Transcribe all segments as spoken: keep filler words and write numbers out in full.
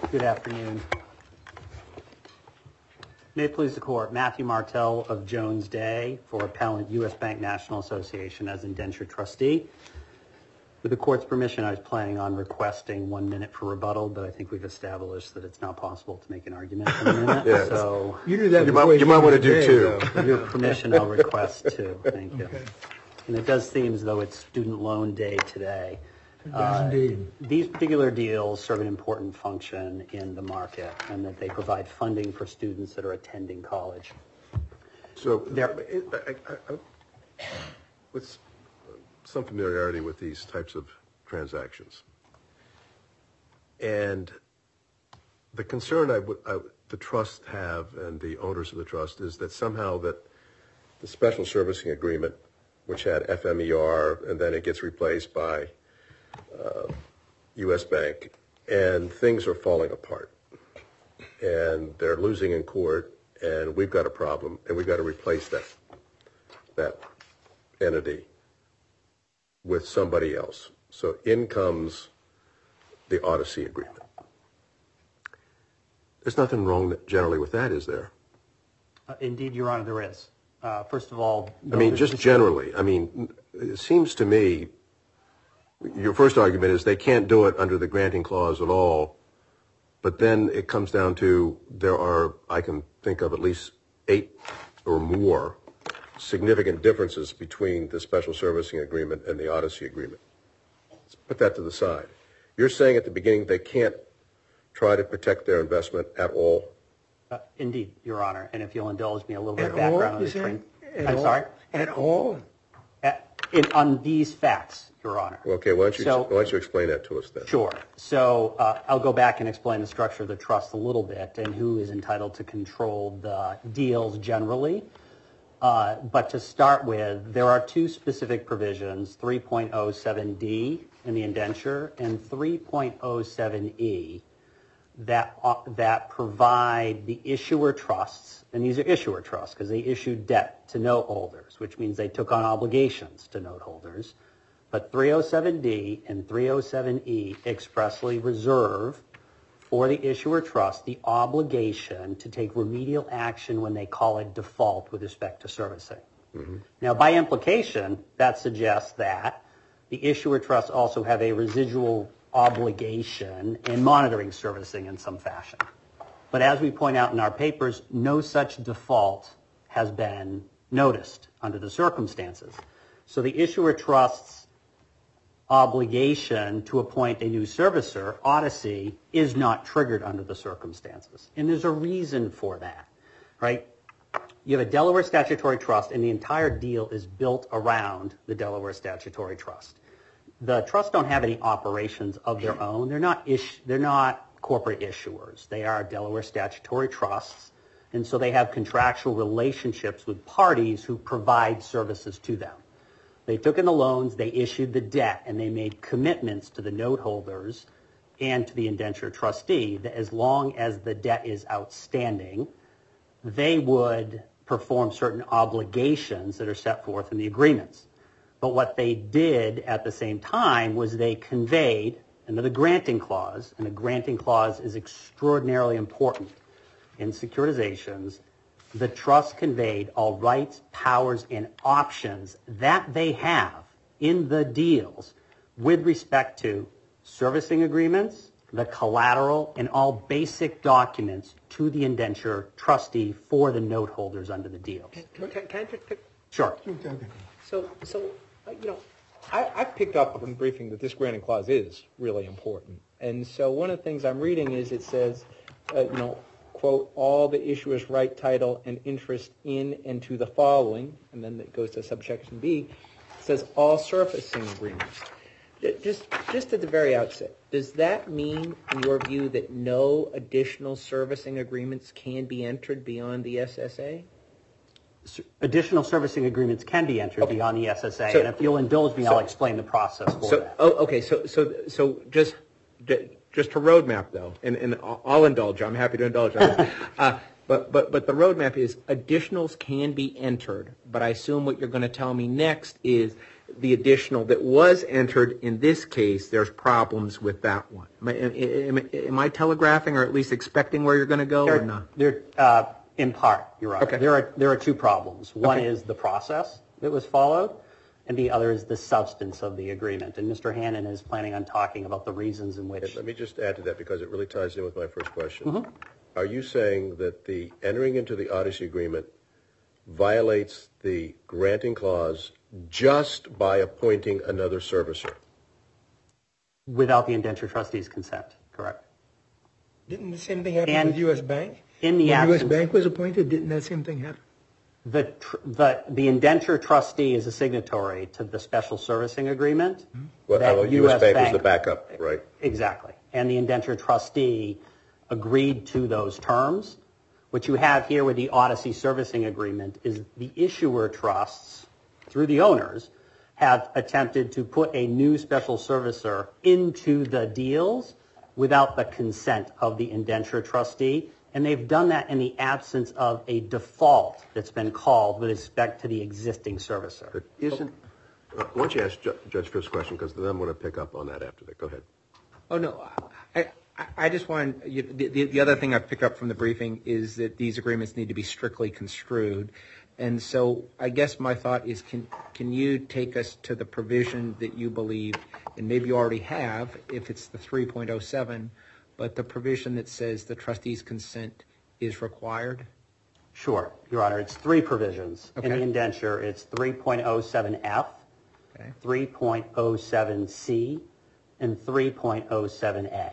Good afternoon. May it please the Court, Matthew Martell of Jones Day for Appellant U S Bank National Association as indenture trustee. With the Court's permission, I was planning on requesting one minute for rebuttal, but I think we've established that it's not possible to make an argument in a minute. Yes. So you do that. You might, you might want to do two. With your permission, I'll request two. Thank you. Okay. And it does seem as though it's Student Loan Day today. It does indeed. These particular deals serve an important function in the market, and that they provide funding for students that are attending college. So, There- I, I, I, with some familiarity with these types of transactions, and the concern I would, I, the trust have and the owners of the trust is that somehow that the special servicing agreement, which had F M E R, and then it gets replaced by uh, U S Bank, and things are falling apart, and they're losing in court, and we've got a problem, and we've got to replace that that entity with somebody else. So in comes the Odyssey agreement. There's nothing wrong generally with that, is there? Uh, indeed, Your Honor, there is. Uh, first of all, I mean, just generally. I mean, it seems to me your first argument is they can't do it under the granting clause at all, but then it comes down to there are, I can think of at least eight or more significant differences between the special servicing agreement and the Odyssey agreement. Let's put that to the side. You're saying at the beginning they can't try to protect their investment at all? Uh, indeed, Your Honor, and if you'll indulge me a little bit At of background all, on the you say? train. At I'm all? sorry? At all? At, in, on these facts, Your Honor. Okay, why don't you, So- why don't you explain that to us then? Sure. So uh, I'll go back and explain the structure of the trust a little bit and who is entitled to control the deals generally. Uh, but to start with, there are two specific provisions, three point oh seven D in the indenture and three point oh seven E, that, uh, that provide the issuer trusts, and these are issuer trusts because they issued debt to note holders, which means they took on obligations to note holders. But three oh seven D and three oh seven E expressly reserve for the issuer trust the obligation to take remedial action when they call a default with respect to servicing. Mm-hmm. Now, by implication, that suggests that the issuer trusts also have a residual obligation in monitoring servicing in some fashion. But as we point out in our papers, no such default has been noticed under the circumstances. So the issuer trust's obligation to appoint a new servicer, Odyssey, is not triggered under the circumstances. And there's a reason for that, right? You have a Delaware statutory trust, and the entire deal is built around the Delaware statutory trust. The trusts don't have any operations of their own. They're not ish, they're not corporate issuers. They are Delaware statutory trusts, and so they have contractual relationships with parties who provide services to them. They took in the loans, they issued the debt, and they made commitments to the note holders and to the indenture trustee that as long as the debt is outstanding, they would perform certain obligations that are set forth in the agreements. But what they did at the same time was they conveyed under the granting clause, and the granting clause is extraordinarily important in securitizations, the trust conveyed all rights, powers, and options that they have in the deals with respect to servicing agreements, the collateral, and all basic documents to the indenture trustee for the note holders under the deals. Can, can, can I just pick? Sure. So, so uh, you know, I, I've picked up from the briefing that this granting clause is really important. And so one of the things I'm reading is it says, uh, you know, quote, all the issuer's right, title, and interest in and to the following, and then it goes to subsection B, it says all servicing agreements. Just, just at the very outset, does that mean, in your view, that no additional servicing agreements can be entered beyond the S S A? Additional servicing agreements can be entered okay. beyond the S S A, so, and if you'll indulge me, so, I'll explain the process for so, that. Oh, okay, so, so, so just... just to roadmap, though, and, and I'll indulge. I'm happy to indulge on this. uh, But, but, but the roadmap is additionals can be entered, but I assume what you're going to tell me next is the additional that was entered in this case, there's problems with that one. Am I, am, am I telegraphing or at least expecting where you're going to go There, or not? there, uh, in part, you're right. Okay. There are there are two problems. One Okay. is the process that was followed, and the other is the substance of the agreement. And Mister Hannon is planning on talking about the reasons in which. Let me just add to that because it really ties in with my first question. Mm-hmm. Are you saying that the entering into the Odyssey agreement violates the granting clause just by appointing another servicer? Without the indenture trustee's consent, correct? Didn't the same thing happen And with U S Bank? In the When U S absence, Bank was appointed, didn't that same thing happen? the, tr- the the indenture trustee is a signatory to the special servicing agreement. Well, that uh, U S Bank was the backup, right? Exactly. And the indenture trustee agreed to those terms. What you have here with the Odyssey servicing agreement is the issuer trusts, through the owners, have attempted to put a new special servicer into the deals without the consent of the indenture trustee. And they've done that in the absence of a default that's been called with respect to the existing servicer. But isn't, uh, why don't you ask Ju- Judge Tripp's question because then I'm going to pick up on that after that. Go ahead. Oh, no. I, I, I just want, you, the, the other thing I picked up from the briefing is that these agreements need to be strictly construed. And so I guess my thought is, can can you take us to the provision that you believe, and maybe you already have, if it's the three point oh seven, but the provision that says the trustee's consent is required? Sure, Your Honor. It's three provisions. In Okay. the indenture, it's three point oh seven F, Okay. three point oh seven C, and three point oh seven A.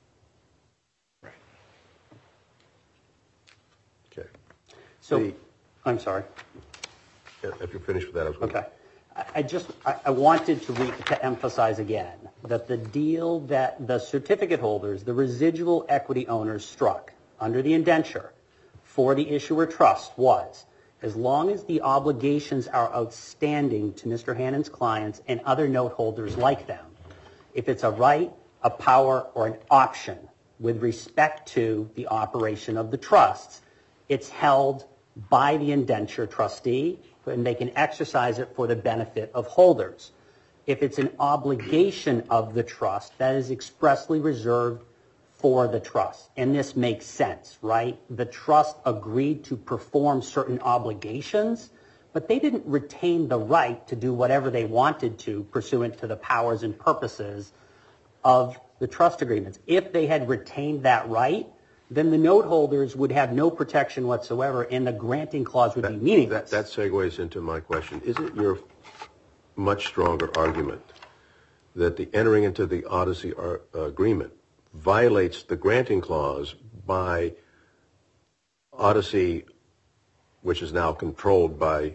Okay. So, The- I'm sorry. Yeah, if you're finished with that, I was going to. Okay. I- I just, I I wanted to re, to emphasize again that the deal that the certificate holders, the residual equity owners struck under the indenture for the issuer trust was, as long as the obligations are outstanding to Mister Hannon's clients and other note holders like them, if it's a right, a power, or an option with respect to the operation of the trusts, it's held by the indenture trustee, and they can exercise it for the benefit of holders. If it's an obligation of the trust, that is expressly reserved for the trust. And this makes sense, right? The trust agreed to perform certain obligations, but they didn't retain the right to do whatever they wanted to pursuant to the powers and purposes of the trust agreements. If they had retained that right, then the note holders would have no protection whatsoever, and the granting clause would be meaningless. That, that segues into my question. Is it your much stronger argument that the entering into the Odyssey ar- agreement violates the granting clause by Odyssey, which is now controlled by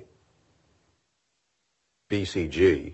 B C G,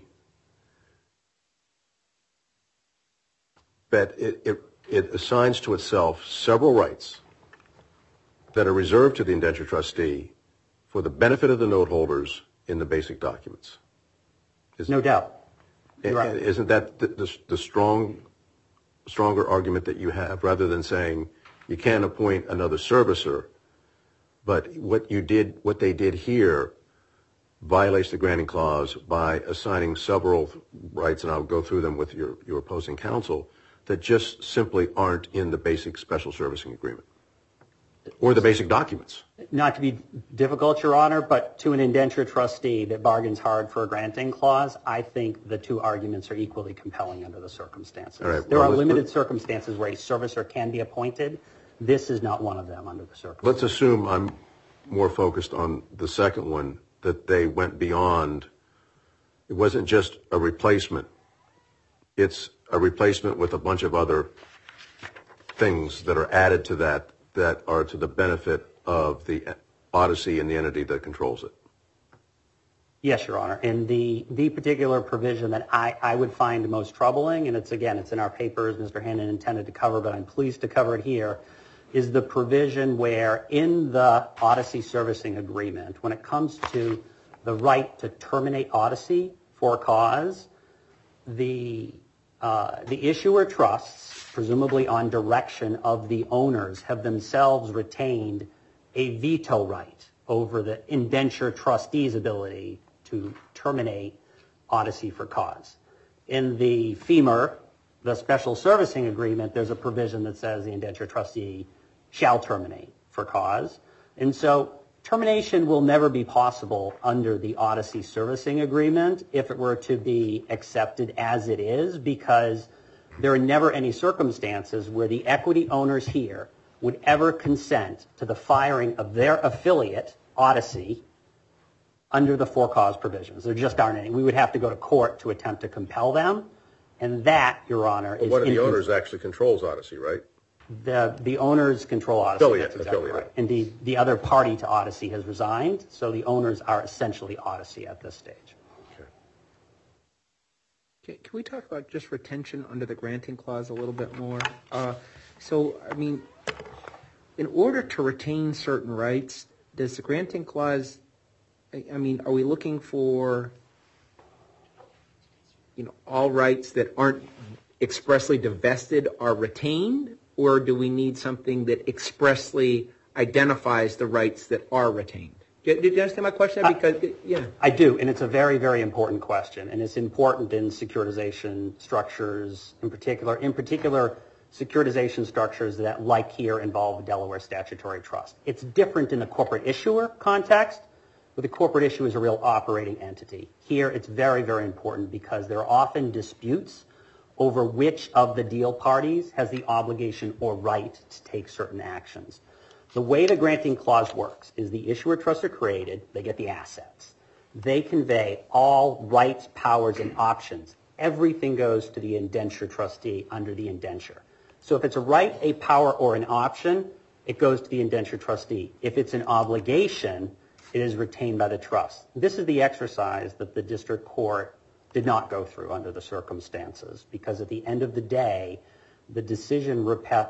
that it, it, it assigns to itself several rights that are reserved to the indenture trustee for the benefit of the note holders in the basic documents? Is, No doubt. You're right. Isn't that the, the, the strong, stronger argument that you have, rather than saying you can't appoint another servicer, but what you did, what they did here violates the granting clause by assigning several rights, and I'll go through them with your, your opposing counsel, that just simply aren't in the basic special servicing agreement or the basic documents? Not to be difficult, Your Honor, but to an indenture trustee that bargains hard for a granting clause, I think the two arguments are equally compelling under the circumstances. All right, there well, are let's- limited let's- circumstances where a servicer can be appointed. This is not one of them under the circumstances. Let's assume I'm more focused on the second one, that they went beyond. It wasn't just a replacement. It's a replacement with a bunch of other things that are added to that that are to the benefit of the Odyssey and the entity that controls it. Yes, Your Honor. And the, the particular provision that I, I would find most troubling, and it's, again, it's in our papers, Mister Hannon intended to cover, but I'm pleased to cover it here, is the provision where in the Odyssey servicing agreement, when it comes to the right to terminate Odyssey for a cause, the, uh, the issuer trusts, presumably on direction of the owners, have themselves retained a veto right over the indenture trustee's ability to terminate Odyssey for cause. In the FEMR, the special servicing agreement, there's a provision that says the indenture trustee shall terminate for cause. And so termination will never be possible under the Odyssey servicing agreement if it were to be accepted as it is, because there are never any circumstances where the equity owners here would ever consent to the firing of their affiliate, Odyssey, under the for-cause provisions. There just aren't any. We would have to go to court to attempt to compel them, and that, Your Honor, Well, is... one of the incons- owners actually controls Odyssey, right? The, the owners control Odyssey. Affiliate, That's exactly affiliate. right. Indeed, the other party to Odyssey has resigned, so the owners are essentially Odyssey at this stage. Okay. Okay, can we talk about just retention under the granting clause a little bit more? Uh, so, I mean, in order to retain certain rights, does the granting clause, I, I mean, are we looking for, you know, all rights that aren't expressly divested are retained, or do we need something that expressly identifies the rights that are retained? Did, did you understand my question? Because, yeah. I do, and it's a very, very important question, and it's important in securitization structures in particular, in particular securitization structures that, like here, involve Delaware statutory trust. It's different in the corporate issuer context, but the corporate issuer is a real operating entity. Here, it's very, very important because there are often disputes over which of the deal parties has the obligation or right to take certain actions. The way the granting clause works is the issuer trusts are created, they get the assets. They convey all rights, powers, and options. Everything goes to the indenture trustee under the indenture. So if it's a right, a power, or an option, it goes to the indenture trustee. If it's an obligation, it is retained by the trust. This is the exercise that the district court did not go through under the circumstances, because at the end of the day, the decision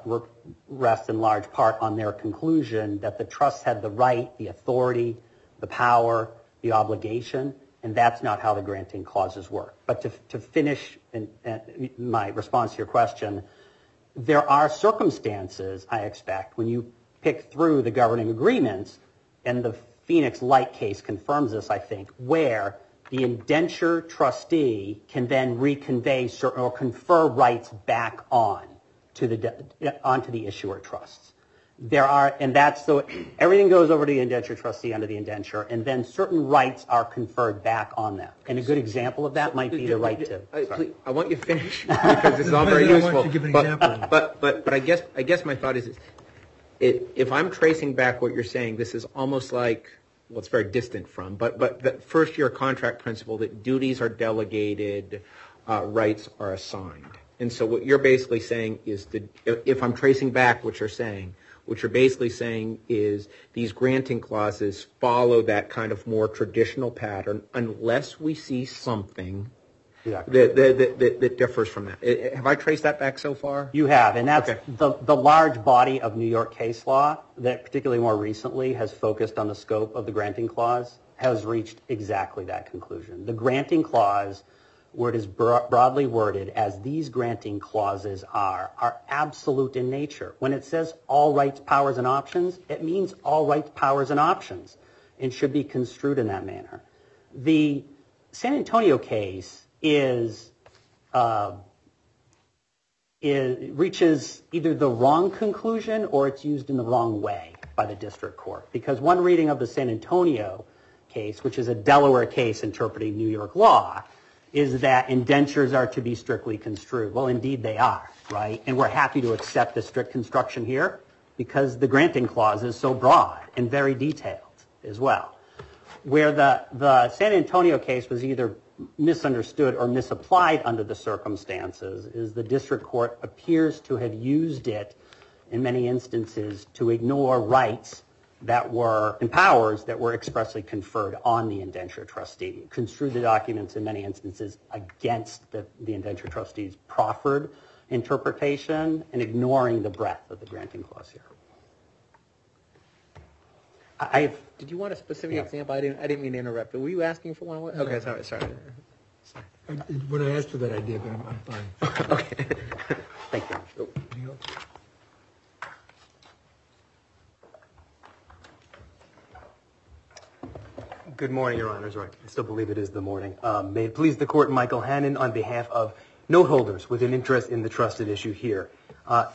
rests in large part on their conclusion that the trust had the right, the authority, the power, the obligation, and that's not how the granting clauses work. But to, to finish in, in my response to your question, there are circumstances, I expect, when you pick through the governing agreements, and the Phoenix Light case confirms this, I think, where the indenture trustee can then reconvey certain or confer rights back on to the onto the issuer trusts. There are, and that's so everything goes over to the indenture trustee under the indenture, and then certain rights are conferred back on them. And a good example of that might be the right to. I, please, I want you to finish because this is all very I want useful. you to give an but, example. but but but I guess I guess my thought is, is it, if I'm tracing back what you're saying, this is almost like. Well, it's very distant from, but but the first year contract principle that duties are delegated, uh, rights are assigned. And so what you're basically saying is that if I'm tracing back what you're saying, what you're basically saying is these granting clauses follow that kind of more traditional pattern unless we see something Exactly. that, that, that, that differs from that. Have I traced that back so far? You have, and that's Okay. the, the large body of New York case law that particularly more recently has focused on the scope of the granting clause has reached exactly that conclusion. The granting clause, where it is bro- broadly worded as these granting clauses are, are absolute in nature. When it says all rights, powers, and options, it means all rights, powers, and options and should be construed in that manner. The San Antonio case is, uh, is reaches either the wrong conclusion or it's used in the wrong way by the district court. Because one reading of the San Antonio case, which is a Delaware case interpreting New York law, is that indentures are to be strictly construed. Well, indeed they are, right? And we're happy to accept the strict construction here because the granting clause is so broad and very detailed as well. Where the, the San Antonio case was either misunderstood or misapplied under the circumstances is the district court appears to have used it in many instances to ignore rights that were, and powers that were expressly conferred on the indenture trustee, construed the documents in many instances against the, the indenture trustee's proffered interpretation and ignoring the breadth of the granting clause here. I've, Did you want a specific Yeah. example? I didn't. I didn't mean to interrupt. But were you asking for one? Okay, sorry, sorry. I, when I asked for that idea, but I'm, I'm fine. Okay. thank you. Anything else? Good morning, Your Honors, or I still believe it is the morning. Um, may it please the Court, Michael Hannon on behalf of note holders with an interest in the trusted issue here. Uh,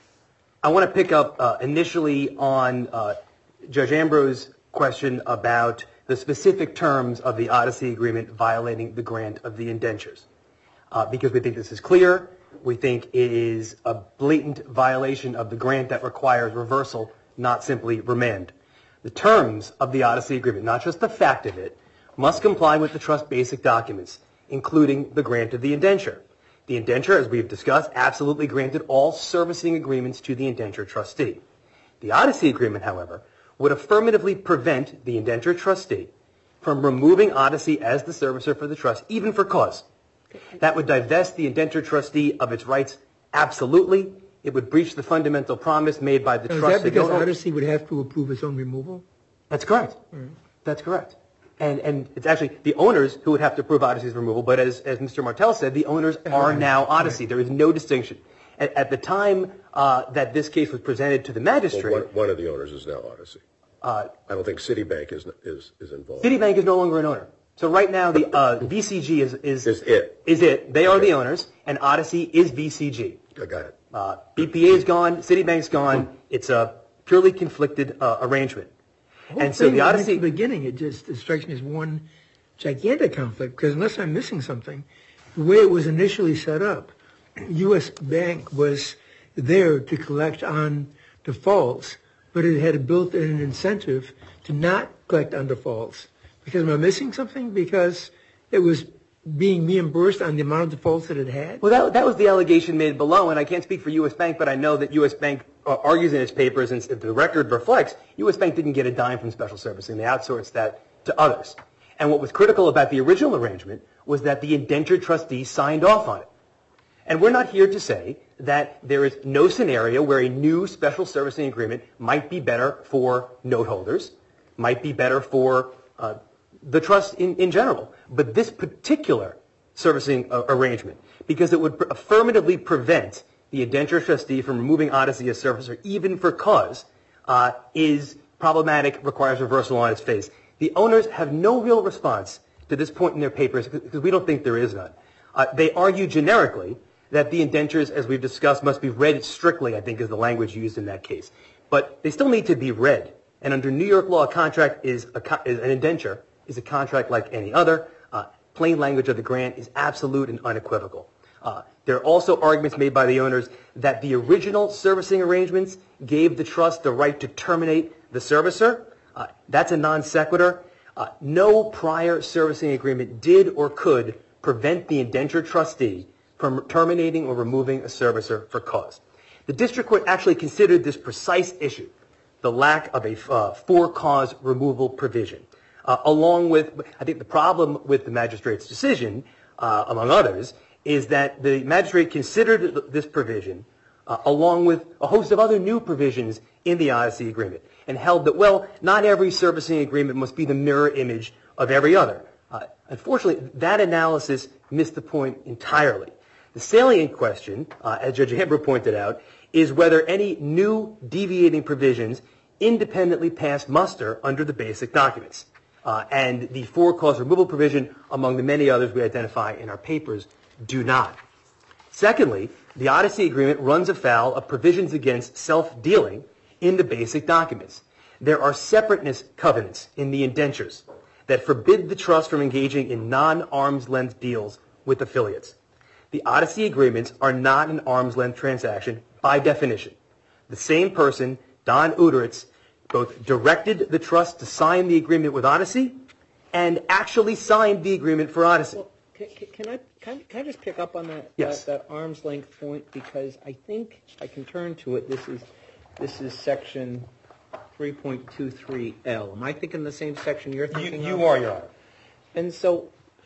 I want to pick up uh, initially on uh, Judge Ambrose's question about the specific terms of the Odyssey Agreement violating the grant of the indentures. Uh, because we think this is clear, we think it is a blatant violation of the grant that requires reversal, not simply remand. The terms of the Odyssey Agreement, not just the fact of it, must comply with the trust basic documents, including the grant of the indenture. The indenture, as we've discussed, absolutely granted all servicing agreements to the indenture trustee. The Odyssey Agreement, however, would affirmatively prevent the indenture trustee from removing Odyssey as the servicer for the trust, even for cause. That would divest the indenture trustee of its rights absolutely. It would breach the fundamental promise made by the Now, is trust. that because that Odyssey would have to approve its own removal? That's correct. Mm. That's correct. And and it's actually the owners who would have to approve Odyssey's removal, but as, as Mister Martel said, the owners are now Odyssey. There is no distinction. At, at the time uh, that this case was presented to the magistrate... Well, one, one of the owners is now Odyssey. Uh, I don't think Citibank is is, is involved. Citibank is no longer an owner. So right now the uh, V C G is... Is, is it. Is it. They are okay. The owners, and Odyssey is V C G. I got it. Uh, B P A is gone, Citibank's gone. It's a purely conflicted uh, arrangement. The and so the Odyssey... At the beginning, it just it strikes me as one gigantic conflict, because unless I'm missing something, the way it was initially set up, U S Bank was there to collect on defaults, but it had built in an incentive to not collect on defaults. Because am I missing something? Because it was being reimbursed on the amount of defaults that it had? Well, that, that was the allegation made below, and I can't speak for U S Bank, but I know that U S Bank uh, argues in its papers, and if the record reflects, U S Bank didn't get a dime from special servicing. They outsourced that to others. And what was critical about the original arrangement was that the indentured trustee signed off on it. And we're not here to say that there is no scenario where a new special servicing agreement might be better for note holders, might be better for uh, the trust in, in general. But this particular servicing uh, arrangement, because it would pr- affirmatively prevent the indentured trustee from removing Odyssey as servicer, even for cause, uh, is problematic, requires reversal on its face. The owners have no real response to this point in their papers, because we don't think there is none. Uh, they argue generically that the indentures, as we've discussed, must be read strictly, I think is the language used in that case. But they still need to be read. And under New York law, a contract is, a co- is an indenture is a contract like any other. Uh, plain language of the grant is absolute and unequivocal. Uh, there are also arguments made by the owners that the original servicing arrangements gave the trust the right to terminate the servicer. Uh, that's a non sequitur. Uh, no prior servicing agreement did or could prevent the indentured trustee from terminating or removing a servicer for cause. The district court actually considered this precise issue, the lack of a uh, for-cause removal provision, uh, along with, I think the problem with the magistrate's decision, uh, among others, is that the magistrate considered this provision uh, along with a host of other new provisions in the Odyssey Agreement, and held that, well, not every servicing agreement must be the mirror image of every other. Uh, unfortunately, that analysis missed the point entirely. The salient question, uh, as Judge Ambrose pointed out, is whether any new deviating provisions independently pass muster under the basic documents. Uh, and the for-cause removal provision, among the many others we identify in our papers, do not. Secondly, the Odyssey Agreement runs afoul of provisions against self-dealing in the basic documents. There are separateness covenants in the indentures that forbid the trust from engaging in non-arm's length deals with affiliates. The Odyssey agreements are not an arm's length transaction by definition. The same person, Don Uteritz, both directed the trust to sign the agreement with Odyssey and actually signed the agreement for Odyssey. Well, can, can, I, can, can I just pick up on that, yes. that, that arm's length point? Because I think I can turn to it. This is This is section three point two three L. Am I thinking the same section you're thinking You, you of? are, Your Honor. And so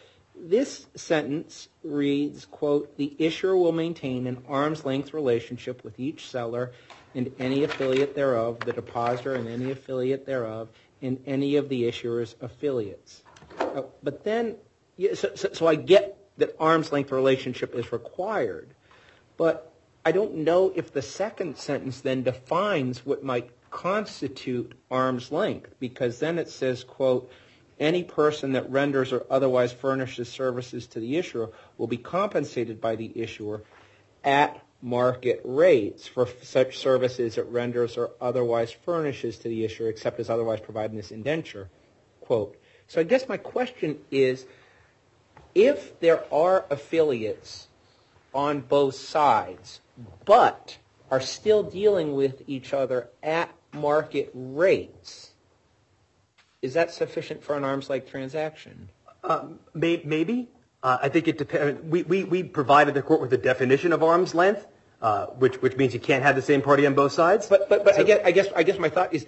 this sentence reads, quote, the issuer will maintain an arm's length relationship with each seller and any affiliate thereof, the depositor and any affiliate thereof, and any of the issuer's affiliates. Uh, but then, yeah, so, so, so I get that arm's length relationship is required, but I don't know if the second sentence then defines what might constitute arm's length, because then it says, quote, any person that renders or otherwise furnishes services to the issuer will be compensated by the issuer at market rates for such services it renders or otherwise furnishes to the issuer, except as otherwise provided in this indenture, quote. So I guess my question is, if there are affiliates on both sides, but are still dealing with each other at market rates, is that sufficient for an arm's length transaction? Um, may, maybe. Uh, I think it depends. We, we, we provided the court with a definition of arm's length, uh, which which means you can't have the same party on both sides. But but but so, I guess I guess I guess my thought is,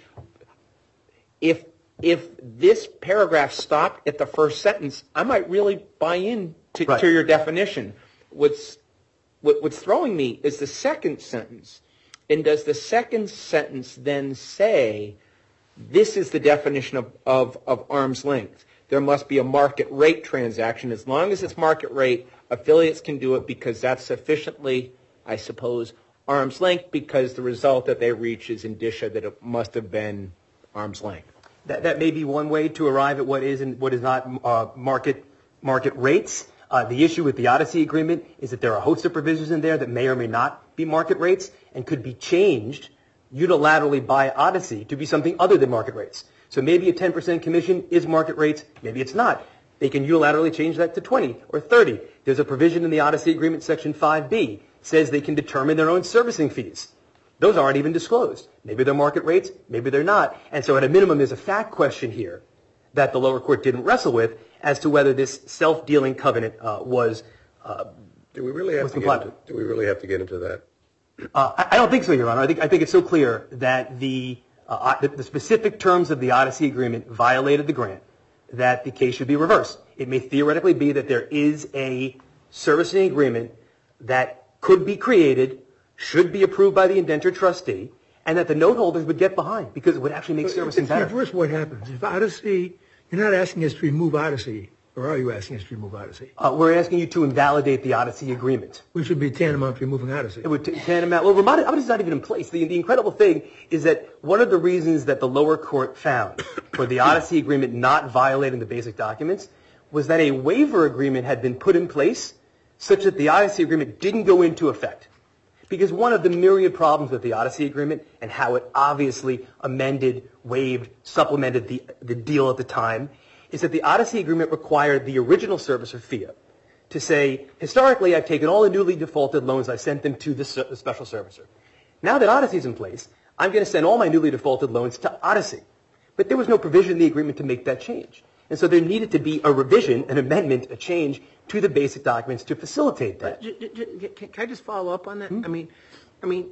if if this paragraph stopped at the first sentence, I might really buy in to, right. to your definition. What's what, what's throwing me is the second sentence, and does the second sentence then say, this is the definition of, of, of arm's length? There must be a market rate transaction. As long as it's market rate, affiliates can do it because that's sufficiently, I suppose, arm's length, because the result that they reach is indicia that it must have been arm's length. That, that may be one way to arrive at what is and what is not uh, market market rates. Uh, the issue with the Odyssey Agreement is that there are a host of provisions in there that may or may not be market rates and could be changed unilaterally by Odyssey to be something other than market rates. So maybe a ten percent commission is market rates, maybe it's not. They can unilaterally change that to twenty or thirty. There's a provision in the Odyssey Agreement, Section five B, says they can determine their own servicing fees. Those aren't even disclosed. Maybe they're market rates, maybe they're not. And so at a minimum, there's a fact question here that the lower court didn't wrestle with as to whether this self-dealing covenant uh, was uh, do we really have to get into, do we really have to get into that? Uh, I, I don't think so, Your Honor. I think I think it's so clear that the uh, the, the specific terms of the Odyssey Agreement violated the grant that the case should be reversed. It may theoretically be that there is a servicing agreement that could be created, should be approved by the indentured trustee, and that the note holders would get behind because it would actually make servicing If better. reverse what happens. If Odyssey, you're not asking us to remove Odyssey, or are you asking us to remove Odyssey? Uh, we're asking you to invalidate the Odyssey Agreement. Which would be tantamount to removing Odyssey. It would t- tantamount. Well, Ramada, Odyssey's not even in place. The, the incredible thing is that one of the reasons that the lower court found for the Odyssey Agreement not violating the basic documents was that a waiver agreement had been put in place such that the Odyssey Agreement didn't go into effect. Because one of the myriad problems with the Odyssey Agreement and how it obviously amended, waived, supplemented the, the deal at the time is that the Odyssey Agreement required the original servicer, F I A, to say, historically, I've taken all the newly defaulted loans, I sent them to the, the special servicer. Now that Odyssey's in place, I'm going to send all my newly defaulted loans to Odyssey. But there was no provision in the agreement to make that change. And so there needed to be a revision, an amendment, a change to the basic documents to facilitate that. Can I just follow up on that? Hmm? I mean, I mean,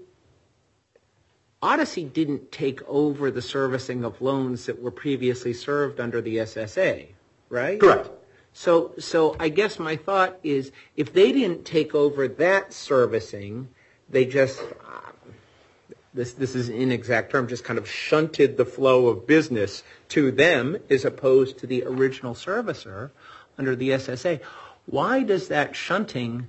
Odyssey didn't take over the servicing of loans that were previously served under the S S A, right? Correct. So, so I guess my thought is, if they didn't take over that servicing, they just, uh, this this is an inexact term, just kind of shunted the flow of business to them as opposed to the original servicer under the S S A. Why does that shunting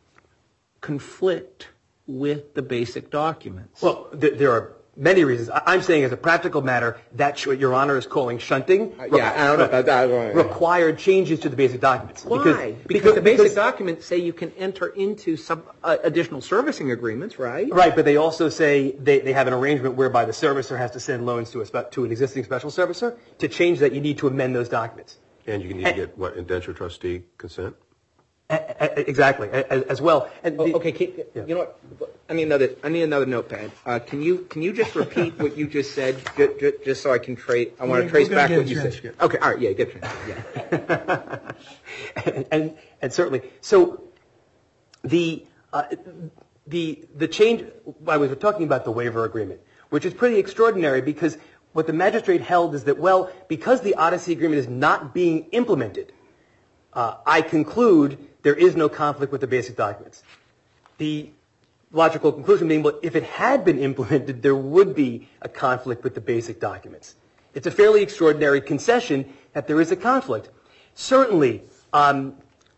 conflict with the basic documents? Well, th- there are many reasons. I- I'm saying as a practical matter, that's what Your Honor is calling shunting. Uh, yeah, I don't know about that. Required changes to the basic documents. Why? Because, because, because the basic because, documents say you can enter into some uh, additional servicing agreements, right? Right, but they also say they, they have an arrangement whereby the servicer has to send loans to a spe- to an existing special servicer. To change that, you need to amend those documents. And you need to get, what, indenture trustee consent? Exactly, as well. And the, oh, okay, keep, yeah. You know what? I need another. I need another notepad. Uh, can you can you just repeat what you just said, just, just, just so I can trace? I want to Yeah, trace we're back gonna what you get a said. Okay, all right, yeah, get transcript. Yeah. and, and and certainly, so the uh, the the change. I was talking about the waiver agreement, which is pretty extraordinary because what the magistrate held is that, well, because the Odyssey Agreement is not being implemented, uh, I conclude there is no conflict with the basic documents. The logical conclusion being, well, if it had been implemented, there would be a conflict with the basic documents. It's a fairly extraordinary concession that there is a conflict. Certainly, um,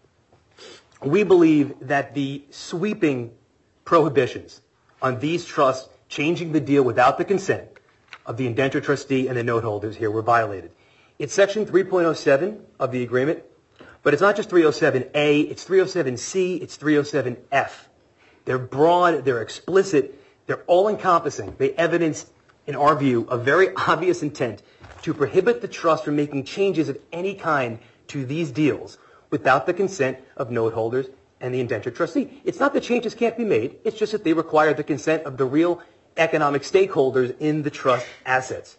we believe that the sweeping prohibitions on these trusts changing the deal without the consent of the indenture trustee and the note holders here were violated. It's Section three point oh seven of the agreement, but it's not just three oh seven A, it's three oh seven C, it's three oh seven F. They're broad, they're explicit, they're all-encompassing. They evidence, in our view, a very obvious intent to prohibit the trust from making changes of any kind to these deals without the consent of note holders and the indentured trustee. It's not that changes can't be made, it's just that they require the consent of the real economic stakeholders in the trust assets.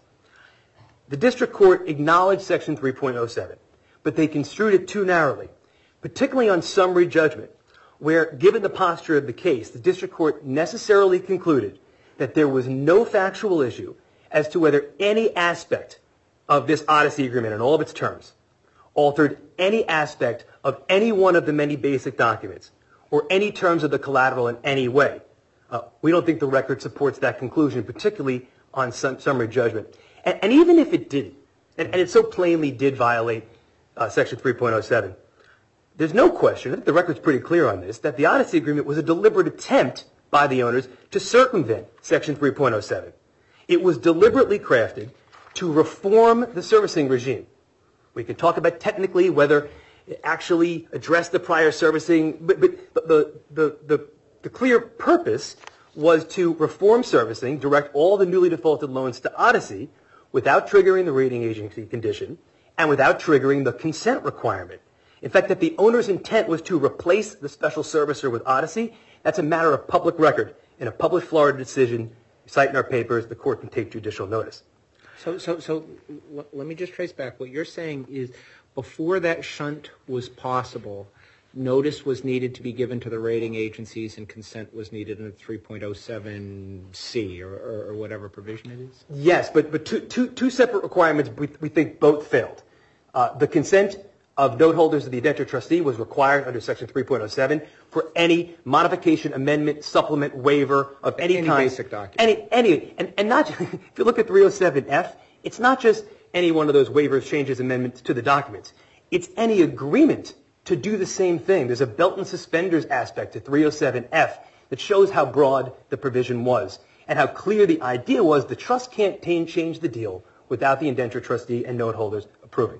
The district court acknowledged Section three point oh seven, but they construed it too narrowly, particularly on summary judgment, where, given the posture of the case, the district court necessarily concluded that there was no factual issue as to whether any aspect of this Odyssey agreement and all of its terms altered any aspect of any one of the many basic documents or any terms of the collateral in any way. Uh, we don't think the record supports that conclusion, particularly on sum- summary judgment. And, and even if it didn't, and, and it so plainly did violate uh, Section three point oh seven, there's no question, I think the record's pretty clear on this, that the Odyssey agreement was a deliberate attempt by the owners to circumvent Section three point oh seven. It was deliberately crafted to reform the servicing regime. We can talk about technically whether it actually addressed the prior servicing, but, but, but the, the, the, the clear purpose was to reform servicing, direct all the newly defaulted loans to Odyssey without triggering the rating agency condition and without triggering the consent requirement. In fact, that the owner's intent was to replace the special servicer with Odyssey, that's a matter of public record. In a published Florida decision, we cite in our papers, the court can take judicial notice. So, so, so l- let me just trace back. What you're saying is before that shunt was possible, notice was needed to be given to the rating agencies and consent was needed in three point oh seven C or, or, or whatever provision it is? Yes, but, but two, two, two separate requirements we, we think both failed. Uh, the consent of note holders of the indenture trustee was required under Section three point oh seven for any modification, amendment, supplement, waiver of any, Any kind. basic document. Any, any, and, and not just, if you look at three oh seven F, it's not just any one of those waivers, changes, amendments to the documents. It's any agreement to do the same thing. There's a belt and suspenders aspect to three oh seven F that shows how broad the provision was and how clear the idea was the trust can't change the deal without the indenture trustee and note holders approving.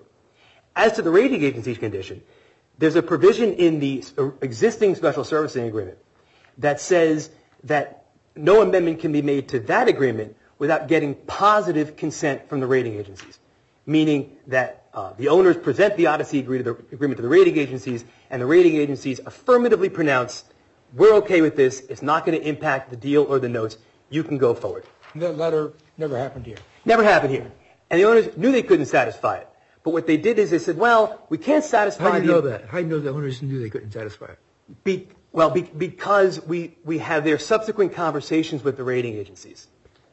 As to the rating agency's condition, there's a provision in the existing special servicing agreement that says that no amendment can be made to that agreement without getting positive consent from the rating agencies, meaning that uh, the owners present the Odyssey agree to the agreement to the rating agencies, and the rating agencies affirmatively pronounce, we're okay with this, it's not going to impact the deal or the notes, you can go forward. That letter never happened here. Never happened here. And the owners knew they couldn't satisfy it. But what they did is they said, well, we can't satisfy How do you know the, that? How do you know the owners knew they couldn't satisfy it? Be, well, be, because we, we have their subsequent conversations with the rating agencies,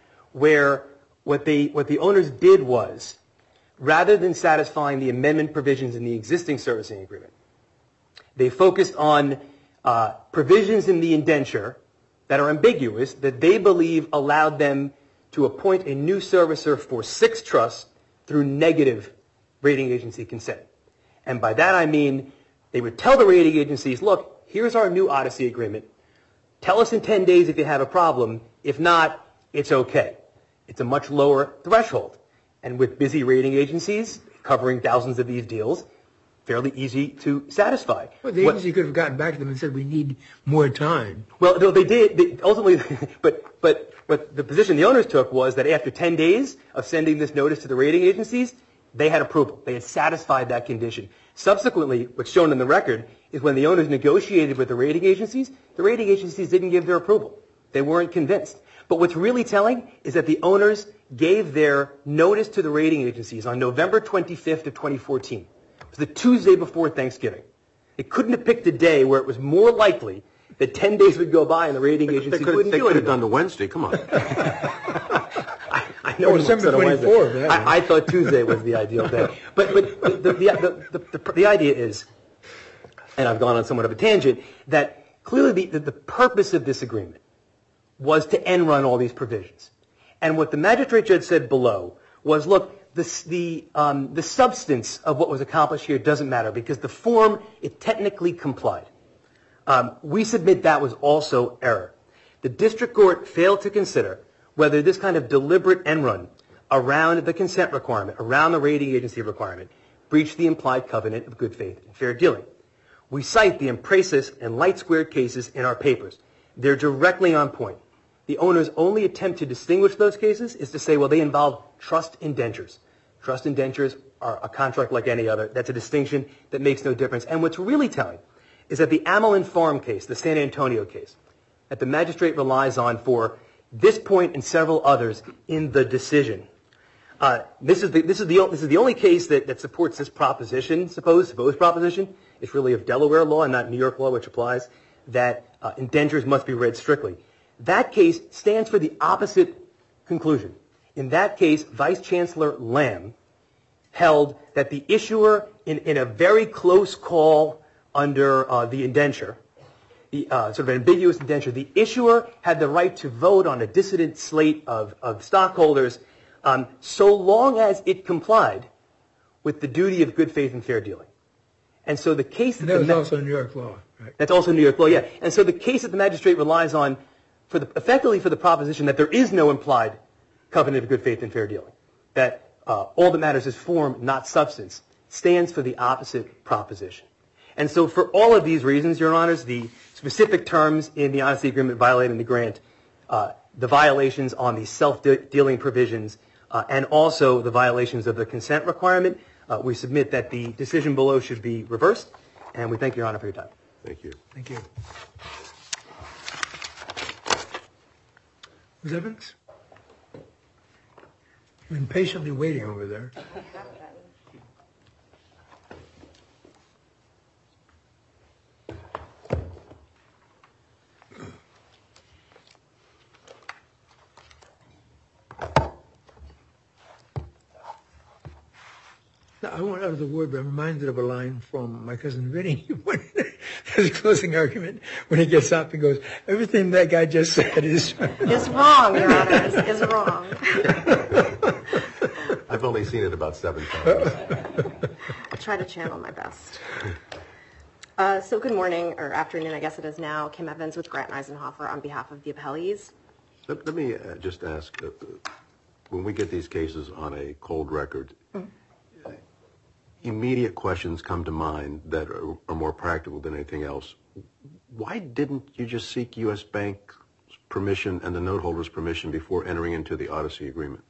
where what they what the owners did was, rather than satisfying the amendment provisions in the existing servicing agreement, they focused on uh, provisions in the indenture that are ambiguous that they believe allowed them to appoint a new servicer for six trusts through negative rating agency consent. And by that I mean they would tell the rating agencies, look, here's our new Odyssey agreement. Tell us in ten days if you have a problem. If not, it's okay. It's a much lower threshold. And with busy rating agencies covering thousands of these deals, fairly easy to satisfy. Well, the What- agency could have gotten back to them and said, we need more time. Well, no, they did. They ultimately, but but but the position the owners took was that after ten days of sending this notice to the rating agencies, they had approval. They had satisfied that condition. Subsequently, what's shown in the record is when the owners negotiated with the rating agencies, the rating agencies didn't give their approval. They weren't convinced. But what's really telling is that the owners gave their notice to the rating agencies on November twenty-fifth of twenty fourteen. It was the Tuesday before Thanksgiving. They couldn't have picked a day where it was more likely that ten days would go by and the rating agencies They could have, wouldn't they do could have anything. done the Wednesday. Come on. I, I know Or it December was on a Wednesday. twenty-fourth, yeah. I, I thought Tuesday was the ideal day. But, but the, the, the, the, the, the idea is, and I've gone on somewhat of a tangent, that clearly the, the, the purpose of this agreement was to end run all these provisions. And what the magistrate judge said below was, look, the, the, um, the substance of what was accomplished here doesn't matter because the form, it technically complied. Um, we submit that was also error. The district court failed to consider whether this kind of deliberate end run around the consent requirement, around the rating agency requirement, breached the implied covenant of good faith and fair dealing. We cite the Empresas and Light Squared cases in our papers. They're directly on point. The owner's only attempt to distinguish those cases is to say, well, they involve trust indentures. Trust indentures are a contract like any other. That's a distinction that makes no difference. And what's really telling is that the Amelin Farm case, the San Antonio case, that the magistrate relies on for this point and several others in the decision. Uh, this is the this is the this is the only case that, that supports this proposition. Suppose suppose proposition. It's really of Delaware law and not New York law, which applies that uh, indentures must be read strictly. That case stands for the opposite conclusion. In that case, Vice Chancellor Lamb held that the issuer, in, in a very close call under uh, the indenture, the uh, sort of ambiguous indenture, the issuer had the right to vote on a dissident slate of, of stockholders um, so long as it complied with the duty of good faith and fair dealing. And so the case that, and that was the, also New York law, right? That's also New York law, yeah. And so the case that the magistrate relies on, for the, effectively for the proposition that there is no implied covenant of good faith and fair dealing, that uh, all that matters is form, not substance, stands for the opposite proposition. And so for all of these reasons, Your Honors, the specific terms in the honesty agreement violating the grant, uh, the violations on the self-dealing provisions, uh, and also the violations of the consent requirement, uh, we submit that the decision below should be reversed, and we thank Your Honor for your time. Thank you. Thank you. Miz Evans? I've been patiently waiting over there. Now, I won't utter the word, but I'm reminded of a line from my cousin Vinny when his closing argument, when he gets up and goes, everything that guy just said is is wrong, Your Honor, is, is wrong. I've only seen it about seven times. I'll try to channel my best. Uh, so good morning, or afternoon, I guess it is now. Kim Evans with Grant Eisenhofer on behalf of the appellees. Let, let me uh, just ask, uh, when we get these cases on a cold record, mm-hmm. immediate questions come to mind that are, are more practical than anything else. Why didn't you just seek U S Bank's permission and the note holder's permission before entering into the Odyssey agreement?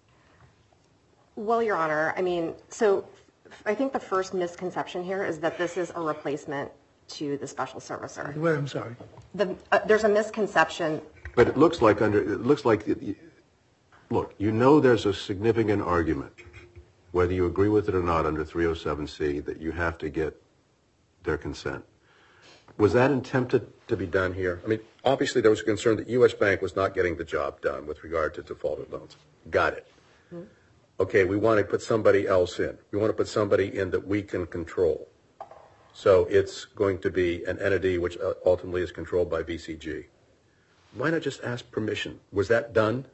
Well, Your Honor, I mean, so I think the first misconception here is that this is a replacement to the special servicer. Well, I'm sorry. The, uh, there's a misconception. But it looks like under, it looks like, it, look, you know there's a significant argument, whether you agree with it or not under three oh seven C, that you have to get their consent. Was that attempted to be done here? I mean, obviously there was a concern that U S Bank was not getting the job done with regard to defaulted loans. Got it. Mm-hmm. Okay, we want to put somebody else in. We want to put somebody in that we can control. So it's going to be an entity which ultimately is controlled by V C G. Why not just ask permission? Was that done?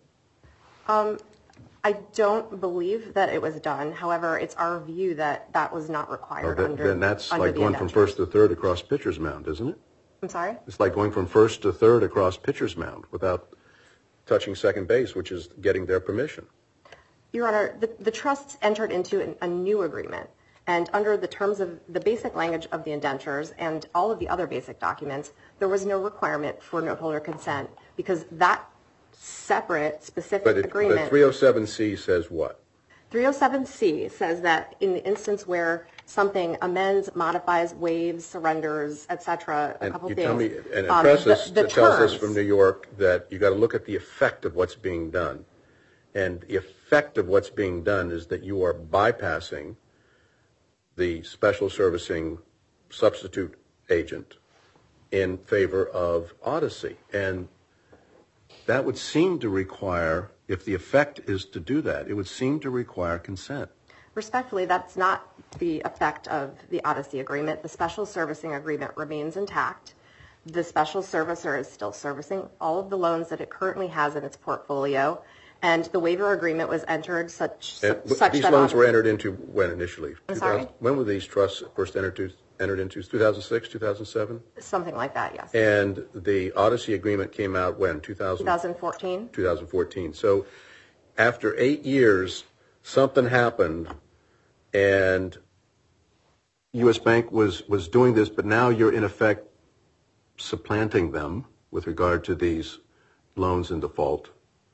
Um. I don't believe that it was done. However, it's our view that that was not required. Oh, that, under, then that's under like going from first to third across Pitcher's Mound, isn't it? I'm sorry? It's like going from first to third across Pitcher's Mound without touching second base, which is getting their permission. Your Honor, the, the trusts entered into an, a new agreement. And under the terms of the basic language of the indentures and all of the other basic documents, there was no requirement for note holder consent because that separate specific but it, agreement. But three oh seven C says what? three oh seven C says that in the instance where something amends, modifies, waives, surrenders, et cetera, a and couple you things. Tell me, and um, Empresas the, the tells terms, us from New York that you got to look at the effect of what's being done. And the effect of what's being done is that you are bypassing the special servicing substitute agent in favor of Odyssey. And that would seem to require, if the effect is to do that, it would seem to require consent. Respectfully, that's not the effect of the Odyssey agreement. The special servicing agreement remains intact. The special servicer is still servicing all of the loans that it currently has in its portfolio. And the waiver agreement was entered such, and such these that loans Odyssey, were entered into when initially? I'm sorry? When were these trusts first entered, to, entered into? two thousand six, two thousand seven? Something like that, yes. And the Odyssey agreement came out when? two thousand? twenty fourteen. twenty fourteen. So after eight years, something happened, and U S Bank was, was doing this, but now you're in effect supplanting them with regard to these loans in default.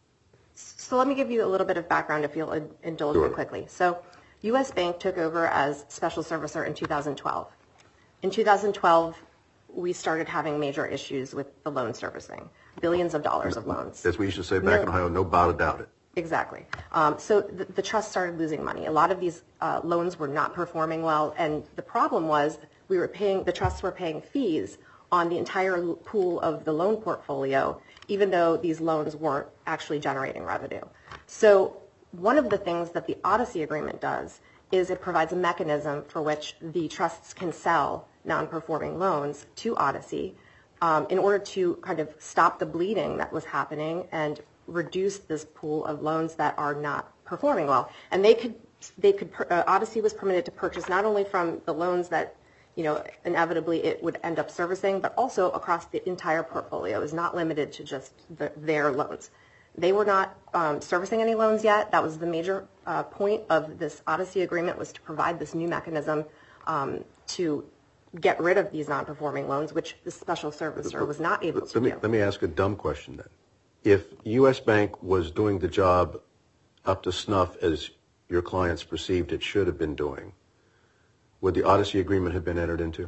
So let me give you a little bit of background if you'll indulge Sure. me quickly. So U S Bank took over as special servicer in two thousand twelve. In two thousand twelve, we started having major issues with the loan servicing, billions of dollars of loans. As we used to say back No. in Ohio, no doubt about it. Exactly. Um, so the, the trust started losing money. A lot of these uh, loans were not performing well, and the problem was we were paying, the trusts were paying fees on the entire l- pool of the loan portfolio, even though these loans weren't actually generating revenue. So one of the things that the Odyssey Agreement does is it provides a mechanism for which the trusts can sell non-performing loans to Odyssey um, in order to kind of stop the bleeding that was happening and reduce this pool of loans that are not performing well. And they could, they could, uh, Odyssey was permitted to purchase not only from the loans that, you know, inevitably it would end up servicing, but also across the entire portfolio. Is not limited to just the, their loans. They were not um, servicing any loans yet. That was the major uh, point of this Odyssey Agreement, was to provide this new mechanism um, to get rid of these non-performing loans, which the special servicer was not able to Let me, do. let me ask a dumb question then. If U S Bank was doing the job up to snuff as your clients perceived it should have been doing, would the Odyssey Agreement have been entered into?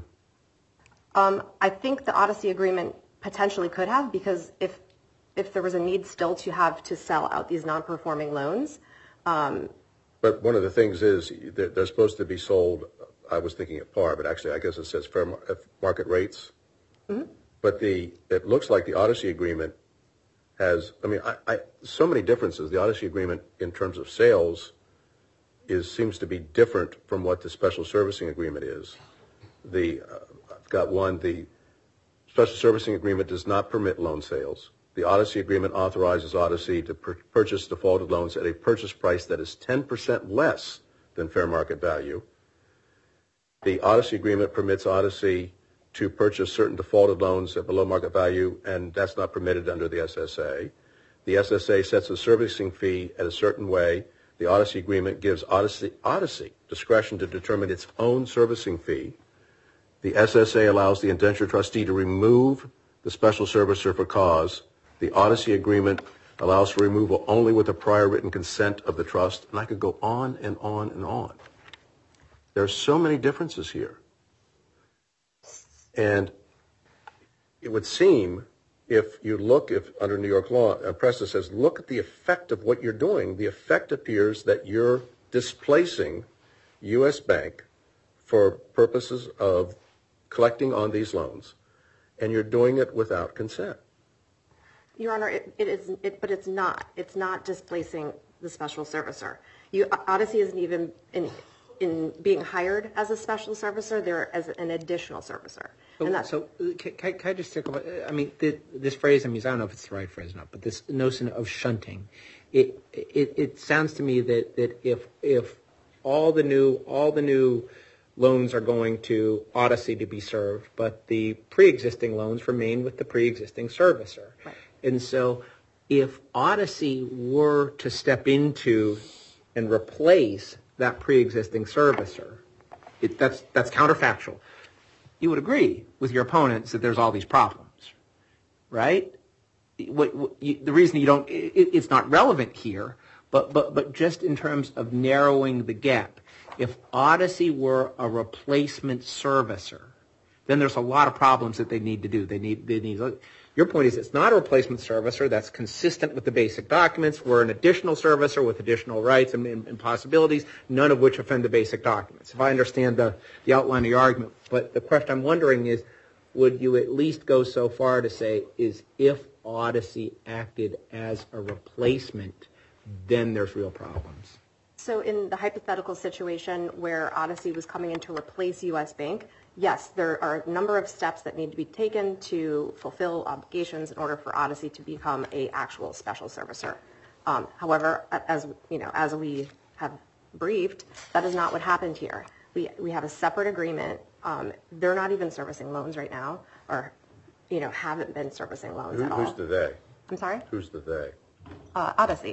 Um, I think the Odyssey Agreement potentially could have, because if if there was a need still to have to sell out these non-performing loans. Um, But one of the things is they're, they're supposed to be sold, I was thinking at par, but actually I guess it says fair mar- at market rates. Mm-hmm. But the it looks like the Odyssey Agreement has, I mean, I, I, so many differences. The Odyssey Agreement in terms of sales is seems to be different from what the Special Servicing Agreement is. The uh, I've got one, the Special Servicing Agreement does not permit loan sales. The Odyssey Agreement authorizes Odyssey to pur- purchase defaulted loans at a purchase price that is ten percent less than fair market value. The Odyssey Agreement permits Odyssey to purchase certain defaulted loans at below market value, and that's not permitted under the S S A. The S S A sets a servicing fee at a certain way. The Odyssey Agreement gives Odyssey, Odyssey discretion to determine its own servicing fee. The S S A allows the indenture trustee to remove the special servicer for cause. The Odyssey Agreement allows for removal only with the prior written consent of the trust, and I could go on and on and on. There are so many differences here. And it would seem, if you look, if under New York law, uh, Presta says, look at the effect of what you're doing, the effect appears that you're displacing U S Bank for purposes of collecting on these loans, and you're doing it without consent. Your Honor, it, it is, it, but it's not. It's not displacing the special servicer. You, Odyssey isn't even in, in being hired as a special servicer. They're as an additional servicer. So, And that, so uh, can, can can I just take about, I mean, the, this phrase, I mean, I don't know if it's the right phrase or not, but this notion of shunting, it, it, it sounds to me that, that if, if all the new, all the new loans are going to Odyssey to be served, but the pre-existing loans remain with the pre-existing servicer. Right. And so if Odyssey were to step into and replace that pre-existing servicer, it, that's, that's counterfactual. You would agree with your opponents that there's all these problems, right? What, what you, the reason you don't, it, it's not relevant here, but, but, but just in terms of narrowing the gap, if Odyssey were a replacement servicer, then there's a lot of problems that they need to do. They need, they need, your point is it's not a replacement servicer that's consistent with the basic documents. We're an additional servicer with additional rights and, and, and possibilities, none of which offend the basic documents. If I understand the, the outline of your argument. But the question I'm wondering is, would you at least go so far to say is if Odyssey acted as a replacement, then there's real problems? so in the hypothetical situation where Odyssey was coming in to replace U S Bank, yes, there are a number of steps that need to be taken to fulfill obligations in order for Odyssey to become a actual special servicer. Um, however, as you know, as we have briefed, that is not what happened here. We we have a separate agreement. Um, they're not even servicing loans right now, or you know, haven't been servicing loans Who, at all. who's the they? I'm sorry? Who's the they? Uh, Odyssey.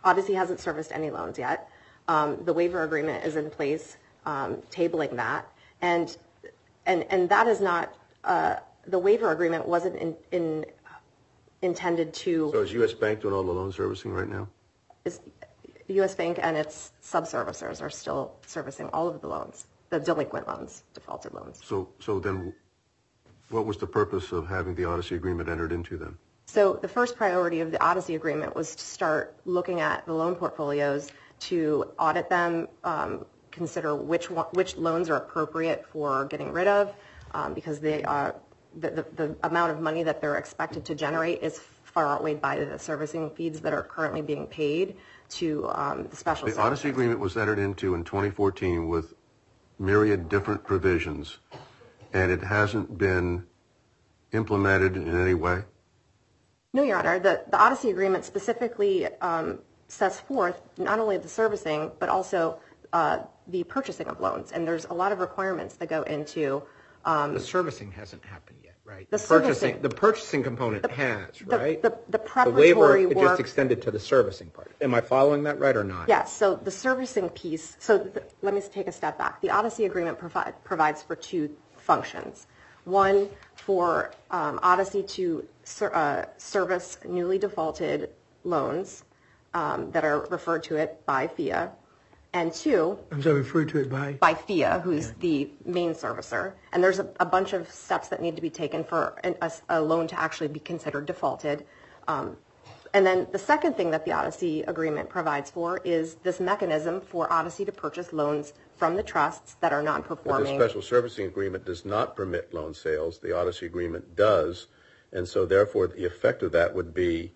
Odyssey hasn't serviced any loans yet. Um, the waiver agreement is in place, um, tabling that, and and and that is not uh, the waiver agreement wasn't in, in intended to. So is U S Bank doing all the loan servicing right now? Is U S Bank and its sub-servicers are still servicing all of the loans, the delinquent loans, defaulted loans. So so then, what was the purpose of having the Odyssey agreement entered into then? So the first priority of the Odyssey agreement was to start looking at the loan portfolios, to audit them, um, consider which one, which loans are appropriate for getting rid of, um, because they are, the, the, the amount of money that they're expected to generate is far outweighed by the servicing fees that are currently being paid to um, the special. The Odyssey agreement was entered into in twenty fourteen with myriad different provisions, and it hasn't been implemented in any way? No, Your Honor. The, the Odyssey agreement specifically um, sets forth not only the servicing, but also uh, the purchasing of loans. And there's a lot of requirements that go into... Um, the servicing hasn't happened yet, right? The, the purchasing, servicing, the purchasing component the, has, the, right? The, the, the The preparatory waiver work, just extended to the servicing part. Am I following that right or not? Yes. So the servicing piece. So the, let me take a step back. The Odyssey agreement provide, provides for two functions. One, for um, Odyssey to ser, uh, service newly defaulted loans um, that are referred to it by F I A. And two, I'm sorry, referred to it by? By F I A, who's okay. the main servicer. And there's a, a bunch of steps that need to be taken for an, a, a loan to actually be considered defaulted. Um, and then the second thing that the Odyssey agreement provides for is this mechanism for Odyssey to purchase loans from the trusts that are non-performing. But the special servicing agreement does not permit loan sales. The Odyssey agreement does. And so therefore the effect of that would be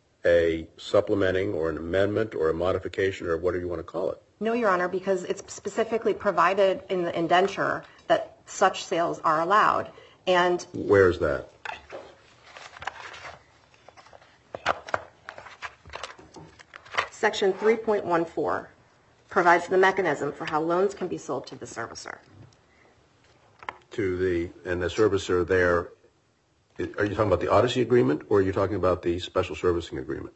a supplementing or an amendment or a modification or whatever you want to call it. No, Your Honor, because it's specifically provided in the indenture that such sales are allowed. And where's that? Section three point one four provides the mechanism for how loans can be sold to the servicer. To the, and the servicer there, are you talking about the Odyssey agreement or are you talking about the special servicing agreement?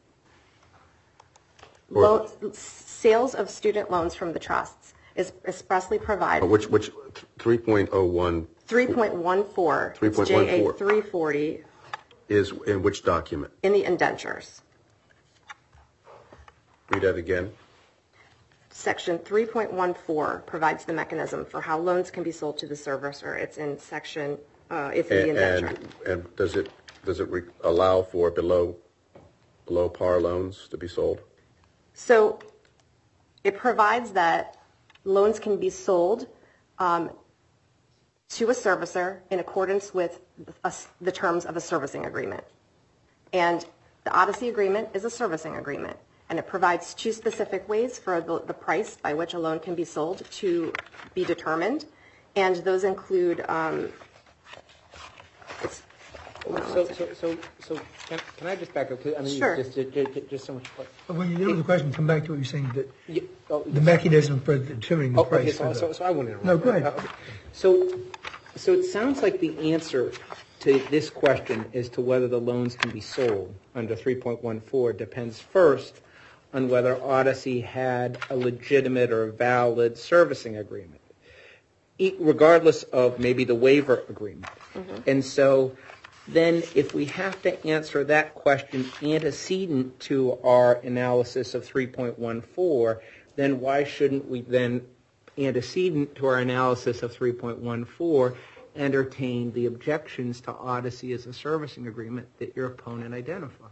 Loan, sales of student loans from the trusts is expressly provided. Which, which, three point oh one? three point one four. three point one four. J A three forty. Is in which document? In the indentures. Read that again. Section three point one four provides the mechanism for how loans can be sold to the servicer. It's in section, uh, it's in and, the indenture. And, and does it, does it re- allow for below, below par loans to be sold? So it provides that loans can be sold um, to a servicer in accordance with a, the terms of a servicing agreement. And the Odyssey agreement is a servicing agreement. And it provides two specific ways for the, the price by which a loan can be sold to be determined. And those include... Um, it's, So, so, so, so can, can I just back up? I mean, sure. Just, just, just, just so much. When you deal with the question, come back to what you're saying, that yeah, oh, the mechanism for determining the oh, price. Okay, so, the, so, so I want to interrupt. No, go ahead. Uh, so, so it sounds like the answer to this question as to whether the loans can be sold under three point one four depends first on whether Odyssey had a legitimate or valid servicing agreement, regardless of maybe the waiver agreement. Mm-hmm. And so then if we have to answer that question antecedent to our analysis of three point one four, then why shouldn't we then, antecedent to our analysis of three point one four, entertain the objections to Odyssey as a servicing agreement that your opponent identifies?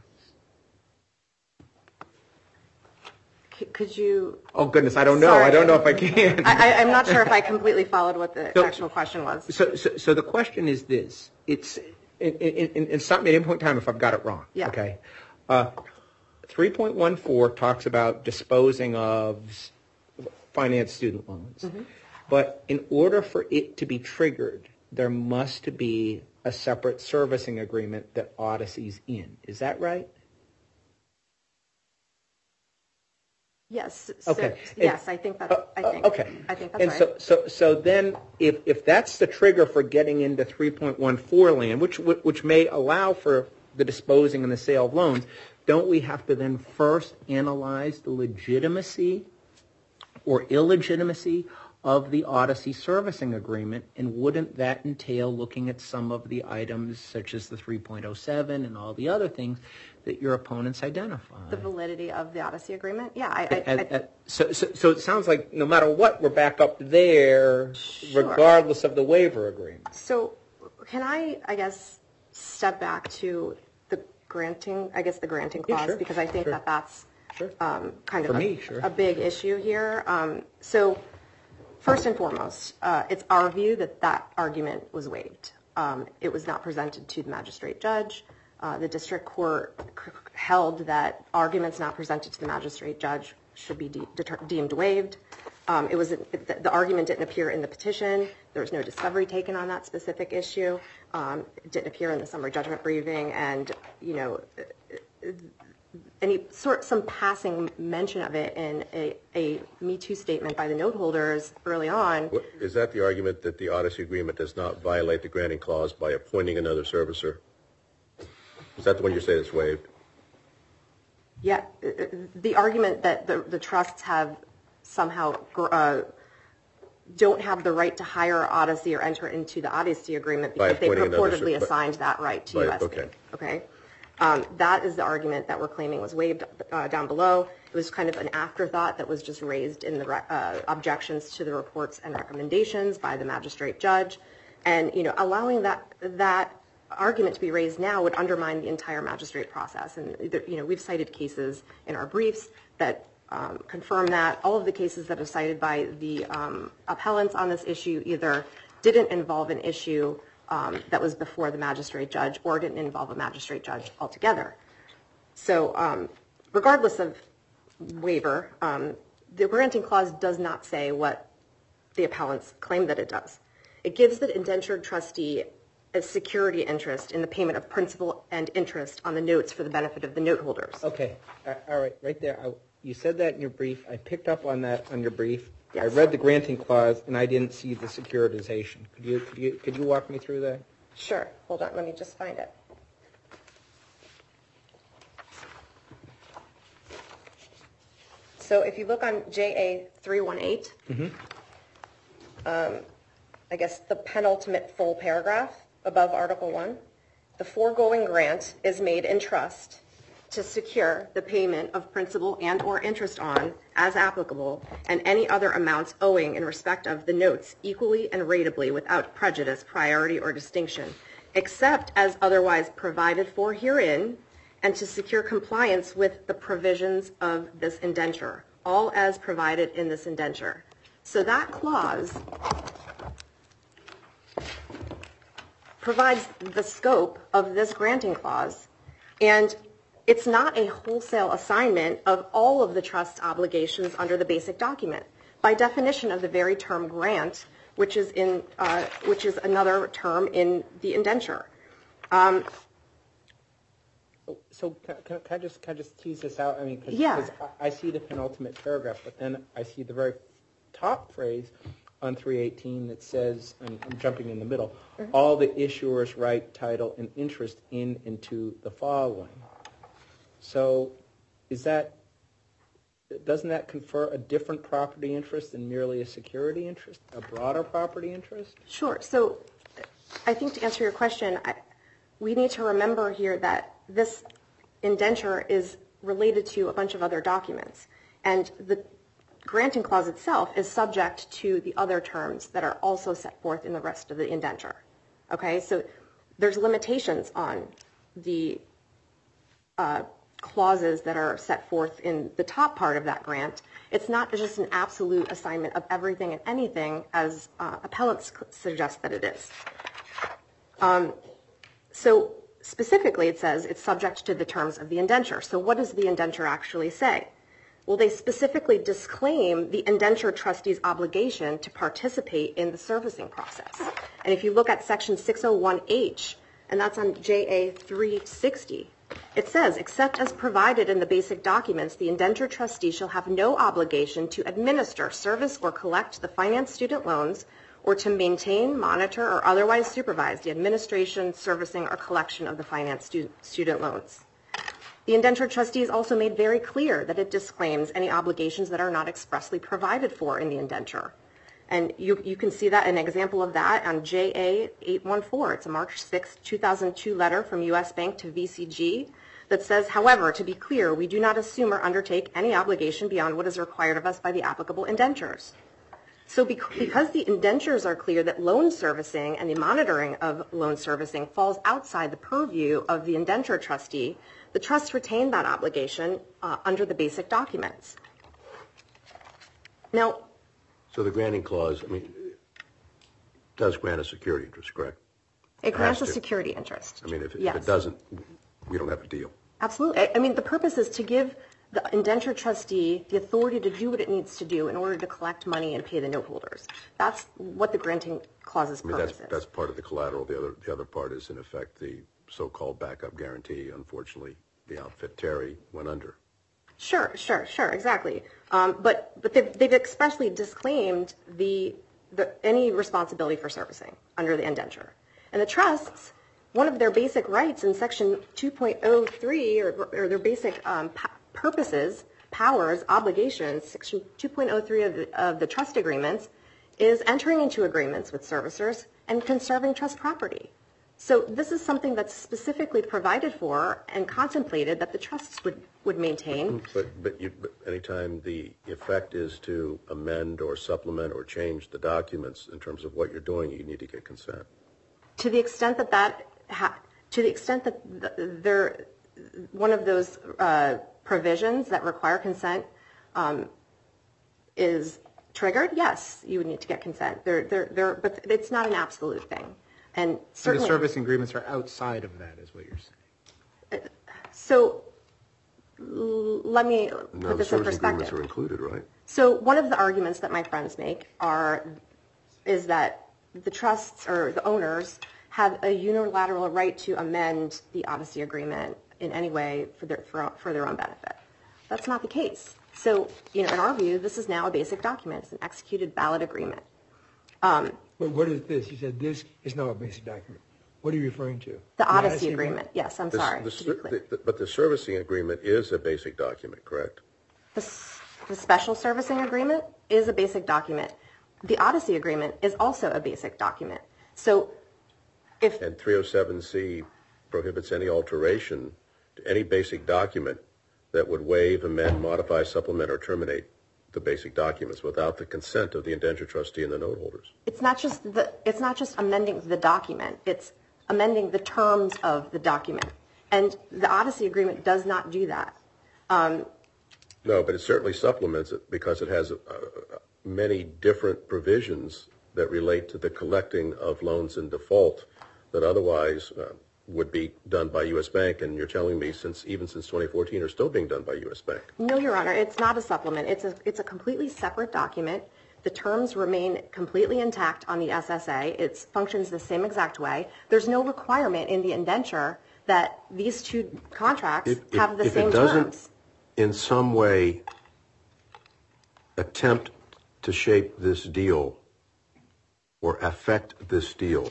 Could you... Oh, goodness, I don't know. Sorry. I don't know if I can. I, I'm not sure if I completely followed what the so, actual question was. So, so, so the question is this. It's... In, in, in stop me at any point in time if I've got it wrong. Yeah. Okay. Uh, three point one four talks about disposing of finance student loans. Mm-hmm. But in order for it to be triggered, there must be a separate servicing agreement that Odyssey's in. Is that right? Yes. Okay. So, yes, I think that. Uh, I think. Okay. I think that's and right. so, so, so then, if if that's the trigger for getting into three point one four land, which which may allow for the disposing and the sale of loans, don't we have to then first analyze the legitimacy or illegitimacy of the Odyssey servicing agreement? And wouldn't that entail looking at some of the items such as the three point oh seven and all the other things that your opponents identify? The validity of the Odyssey agreement? Yeah. I, I, And- I, and- so, so, so it sounds like no matter what, we're back up there, Sure. regardless of the waiver agreement. So can I, I guess, step back to the granting, I guess the granting Yeah, clause, sure, because I think sure. that that's Sure. um, kind For of a, me, sure. a big issue here. Um, so first and foremost, uh, it's our view that that argument was waived. Um, it was not presented to the magistrate judge. Uh, the district court c- held that arguments not presented to the magistrate judge should be de- deter- deemed waived. Um, it was it, the, the argument didn't appear in the petition. There was no discovery taken on that specific issue. Um, it didn't appear in the summary judgment briefing, and you know, any sort some passing mention of it in a, a Me Too statement by the note holders early on. What- Is that the argument that the Odyssey agreement does not violate the granting clause by appointing another servicer? Is that the one you say is waived? Yeah, uh, uh, the argument that the, the trusts have somehow uh, don't have the right to hire Odyssey or enter into the Odyssey agreement By because they appointing another purportedly ser- but- assigned that right to Right, U S okay. Bank. Okay, um, that is the argument that we're claiming was waived uh, down below. It was kind of an afterthought that was just raised in the re- uh, objections to the reports and recommendations by the magistrate judge, and you know, allowing that that argument to be raised now would undermine the entire magistrate process. And you know, we've cited cases in our briefs that um, confirm that. All of the cases that are cited by the um, appellants on this issue either didn't involve an issue um, that was before the magistrate judge or didn't involve a magistrate judge altogether. So um, regardless of waiver, um, the granting clause does not say what the appellants claim that it does. It gives the indentured trustee a security interest in the payment of principal and interest on the notes for the benefit of the note holders. Okay, a- all right, right there. I, you said that in your brief. I picked up on that on your brief. I Yes. read the granting clause, and I didn't see the securitization. Could you, could you, could you walk me through that? Sure. Hold on. Let me just find it. So if you look on J A three one eight, um, I guess the penultimate full paragraph above Article one, the foregoing grant is made in trust to secure the payment of principal and or interest on, as applicable, and any other amounts owing in respect of the notes equally and ratably without prejudice, priority, or distinction, except as otherwise provided for herein, and to secure compliance with the provisions of this indenture, all as provided in this indenture. So that clause provides the scope of this granting clause, and it's not a wholesale assignment of all of the trust's obligations under the basic document. By definition of the very term grant, which is in uh, which is another term in the indenture. Um, So can, can, can I just can I just tease this out? I mean, cause, Yeah. 'cause I, I see the penultimate paragraph, but then I see the very top phrase on three eighteen that says, and I'm jumping in the middle, all the issuer's right, title, and interest in and to the following. So, is that doesn't that confer a different property interest than merely a security interest, a broader property interest? Sure. So I think to answer your question, I, we need to remember here that this indenture is related to a bunch of other documents. And the granting clause itself is subject to the other terms that are also set forth in the rest of the indenture. Okay? So there's limitations on the uh, clauses that are set forth in the top part of that grant. It's not just an absolute assignment of everything and anything, as uh, appellants suggest that it is. Um, so specifically, it says it's subject to the terms of the indenture. So what does the indenture actually say? Well, they specifically disclaim the indenture trustee's obligation to participate in the servicing process. And if you look at section six oh one H, and that's on J A three sixty, it says, except as provided in the basic documents, the indenture trustee shall have no obligation to administer, service, or collect the finance student loans, or to maintain, monitor, or otherwise supervise the administration, servicing, or collection of the finance stu- student loans. The indentured trustees also made very clear that it disclaims any obligations that are not expressly provided for in the indenture. And you, you can see that, an example of that on J A eight one four. It's a March sixth, two thousand two letter from U S Bank to V C G that says, however, to be clear, we do not assume or undertake any obligation beyond what is required of us by the applicable indentures. So because the indentures are clear that loan servicing and the monitoring of loan servicing falls outside the purview of the indenture trustee, the trust retained that obligation uh, under the basic documents. Now, So the granting clause, I mean, does grant a security interest, correct? it grants a to. security interest. I mean, if it, yes. if it doesn't, we don't have a deal. Absolutely. I- I mean, the purpose is to give the indenture trustee the authority to do what it needs to do in order to collect money and pay the note holders. That's what the granting clause's I mean, purpose that's, is. that's part of the collateral. The other, the other part is, in effect, the so-called backup guarantee. Unfortunately, the outfit Terry went under. Sure, sure, sure, exactly. Um, but but they've, they've expressly disclaimed the, the any responsibility for servicing under the indenture. And the trusts, one of their basic rights in Section two point oh three, or, or their basic um, p- purposes, powers, obligations, Section two point oh three of the, of the trust agreements, is entering into agreements with servicers and conserving trust property. So this is something that's specifically provided for and contemplated that the trusts would, would maintain. But but, you, but anytime the effect is to amend or supplement or change the documents in terms of what you're doing, you need to get consent. To the extent that that, ha- to the extent that th- there, one of those uh, provisions that require consent um, is triggered, yes, you would need to get consent. There, there, there, but it's not an absolute thing. And So the certainly, servicing agreements are outside of that, is what you're saying. so l- let me put No, the this in service agreements perspective. are included, right? So one of the arguments that my friends make are is that the trusts or the owners have a unilateral right to amend the Odyssey agreement in any way for their for, for their own benefit. That's not the case. So, you know, in our view, this is now a basic document. It's an executed ballot agreement. Um, But what is this? You said this is not a basic document. What are you referring to? the Odyssey agreement. Yes, I'm This- sorry. the to be ser- clear. the- but the servicing agreement is a basic document, correct? The, s- the special servicing agreement is a basic document. The Odyssey agreement is also a basic document. So if And three oh seven C prohibits any alteration to any basic document that would waive, amend, modify, supplement, or terminate the basic documents without the consent of the indenture trustee and the note holders. it's not just the it's not just amending the document, it's amending the terms of the document. And the Odyssey agreement does not do that. Um, No, but it certainly supplements it because it has uh, many different provisions that relate to the collecting of loans in default that otherwise uh, would be done by U S Bank, and you're telling me since even since twenty fourteen are still being done by U S Bank. No, Your Honor, it's not a supplement. It's a it's a completely separate document. The terms remain completely intact on the S S A. It functions the same exact way. There's no requirement in the indenture that these two contracts If, if- have the if same it doesn't terms. in some way attempt to shape this deal or affect this deal,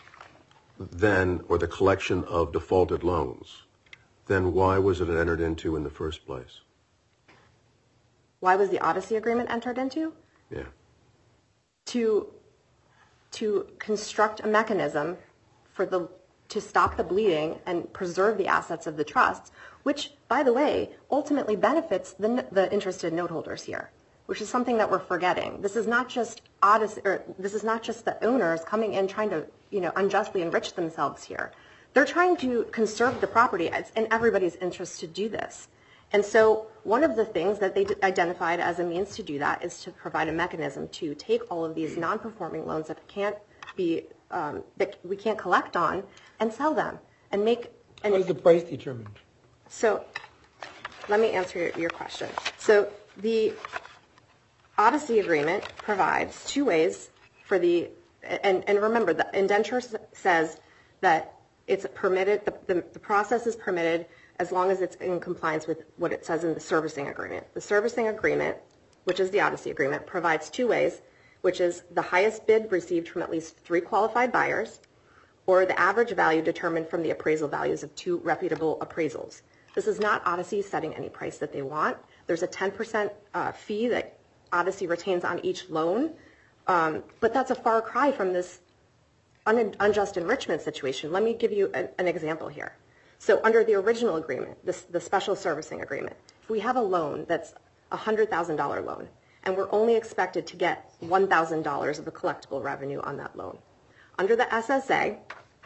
then, or the collection of defaulted loans, then why was it entered into in the first place? Why was the Odyssey agreement entered into? Yeah. To to construct a mechanism for the to stop the bleeding and preserve the assets of the trusts, which, by the way, ultimately benefits the the interested note holders here, which is something that we're forgetting. This is not just Odyssey, or this is not just the owners coming in trying to, you know, unjustly enrich themselves here. They're trying to conserve the property. It's in everybody's interest to do this. And so one of the things that they d- identified as a means to do that is to provide a mechanism to take all of these non-performing loans that can't be, um, that we can't collect on, and sell them and make. And How is the price determined? so let me answer your, your question. So the Odyssey agreement provides two ways for the, and, and remember, the indenture s- says that it's permitted, the, the, the process is permitted as long as it's in compliance with what it says in the servicing agreement. The servicing agreement, which is the Odyssey agreement, provides two ways, which is the highest bid received from at least three qualified buyers, or the average value determined from the appraisal values of two reputable appraisals. This is not Odyssey setting any price that they want. There's a ten percent uh, fee that Odyssey retains on each loan, um, but that's a far cry from this un- unjust enrichment situation. Let me give you a, an example here. So under the original agreement, this, the special servicing agreement, if we have a loan that's a one hundred thousand dollars loan, and we're only expected to get one thousand dollars of the collectible revenue on that loan. Under the S S A,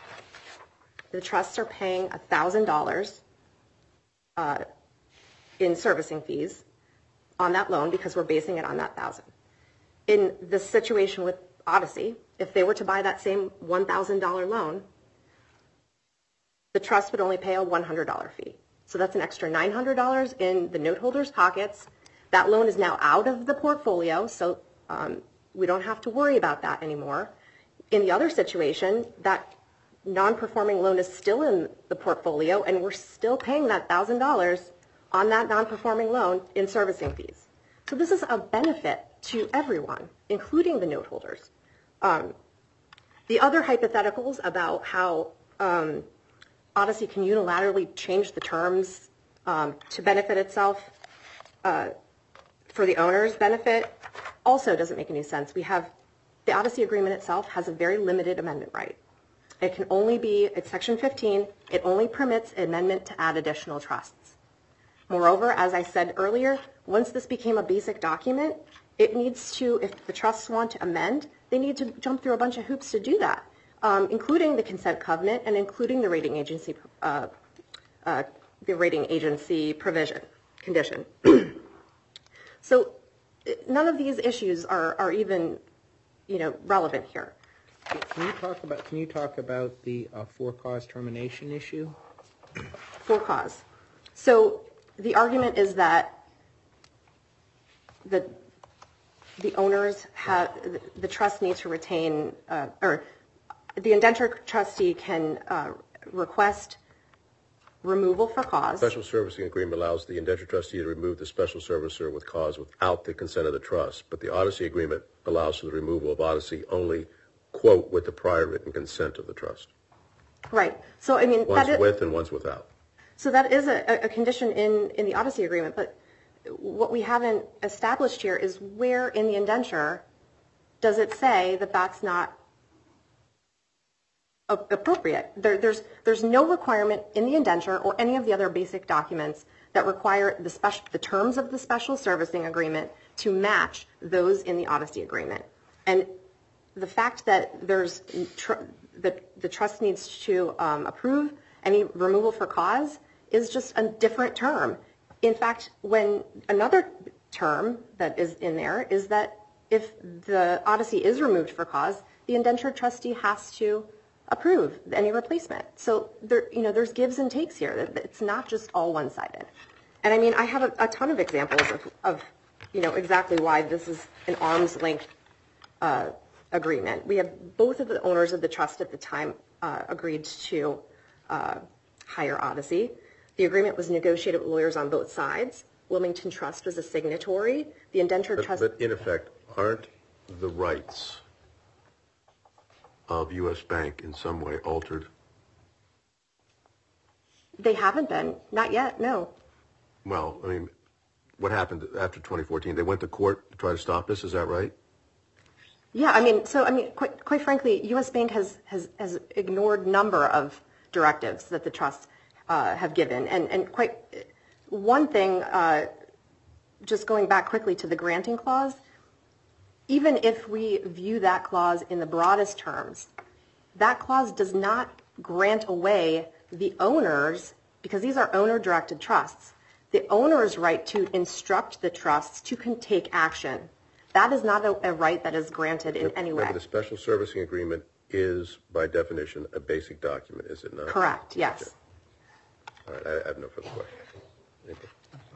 the trusts are paying one thousand dollars uh, in servicing fees on that loan because we're basing it on that one thousand dollars. In the situation with Odyssey, if they were to buy that same one thousand dollars loan, the trust would only pay a one hundred dollars fee. So that's an extra nine hundred dollars in the note holders' pockets. That loan is now out of the portfolio, so um, we don't have to worry about that anymore. In the other situation, that non-performing loan is still in the portfolio, and we're still paying that one thousand dollars on that non-performing loan in servicing fees. So this is a benefit to everyone, including the note holders. Um, the other hypotheticals about how um, Odyssey can unilaterally change the terms um, to benefit itself uh, for the owner's benefit also doesn't make any sense. We have the Odyssey agreement itself has a very limited amendment right. It can only be, it's section fifteen, it only permits amendment to add additional trusts. Moreover, as I said earlier, once this became a basic document, it needs to, if the trusts want to amend, they need to jump through a bunch of hoops to do that, um, including the consent covenant and including the rating agency, uh, uh, the rating agency provision, condition. So none of these issues are, are even, you know, relevant here. Can you talk about Can you talk about the uh, for cause termination issue? For cause. So the argument is that the the owners have the trust needs to retain, uh, or the indenture trustee can uh, request removal for cause. Special servicing agreement allows the indenture trustee to remove the special servicer with cause without the consent of the trust, but the Odyssey agreement allows for the removal of Odyssey only, quote, with the prior written consent of the trust. Right. So, I mean, One's that is, with and one's without. So that is a, a condition in, in the Odyssey agreement, but what we haven't established here is where in the indenture does it say that that's not appropriate. There, there's there's no requirement in the indenture or any of the other basic documents that require the special the terms of the special servicing agreement to match those in the Odyssey agreement. And the fact that there's tr- the the trust needs to um, approve any removal for cause is just a different term. In fact, when another term that is in there is that if the Odyssey is removed for cause, the indentured trustee has to approve any replacement. So there, you know, there's gives and takes here. It's not just all one-sided. And I mean, I have a, a ton of examples of, of, you know, exactly why this is an arm's length uh, agreement. We have both of the owners of the trust at the time uh, agreed to uh, hire Odyssey. The agreement was negotiated with lawyers on both sides. Wilmington Trust was a signatory. The indentured But, trust. but in effect, aren't the rights of U S Bank in some way altered? They haven't been. Not yet, no. Well, I mean, what happened after twenty fourteen? They went to court to try to stop this, is that right? Yeah, I mean, so, I mean, quite, quite frankly, U S Bank has, has, has ignored number of directives that the trusts uh, have given. And, and quite, one thing, uh, just going back quickly to the granting clause, even if we view that clause in the broadest terms, that clause does not grant away the owners, because these are owner-directed trusts, the owner's right to instruct the trusts to can take action. That is not a, a right that is granted in any way. Remember, the special servicing agreement is, by definition, a basic document, is it not? Correct, yes. Okay. All right, I, I have no further questions. Thank you.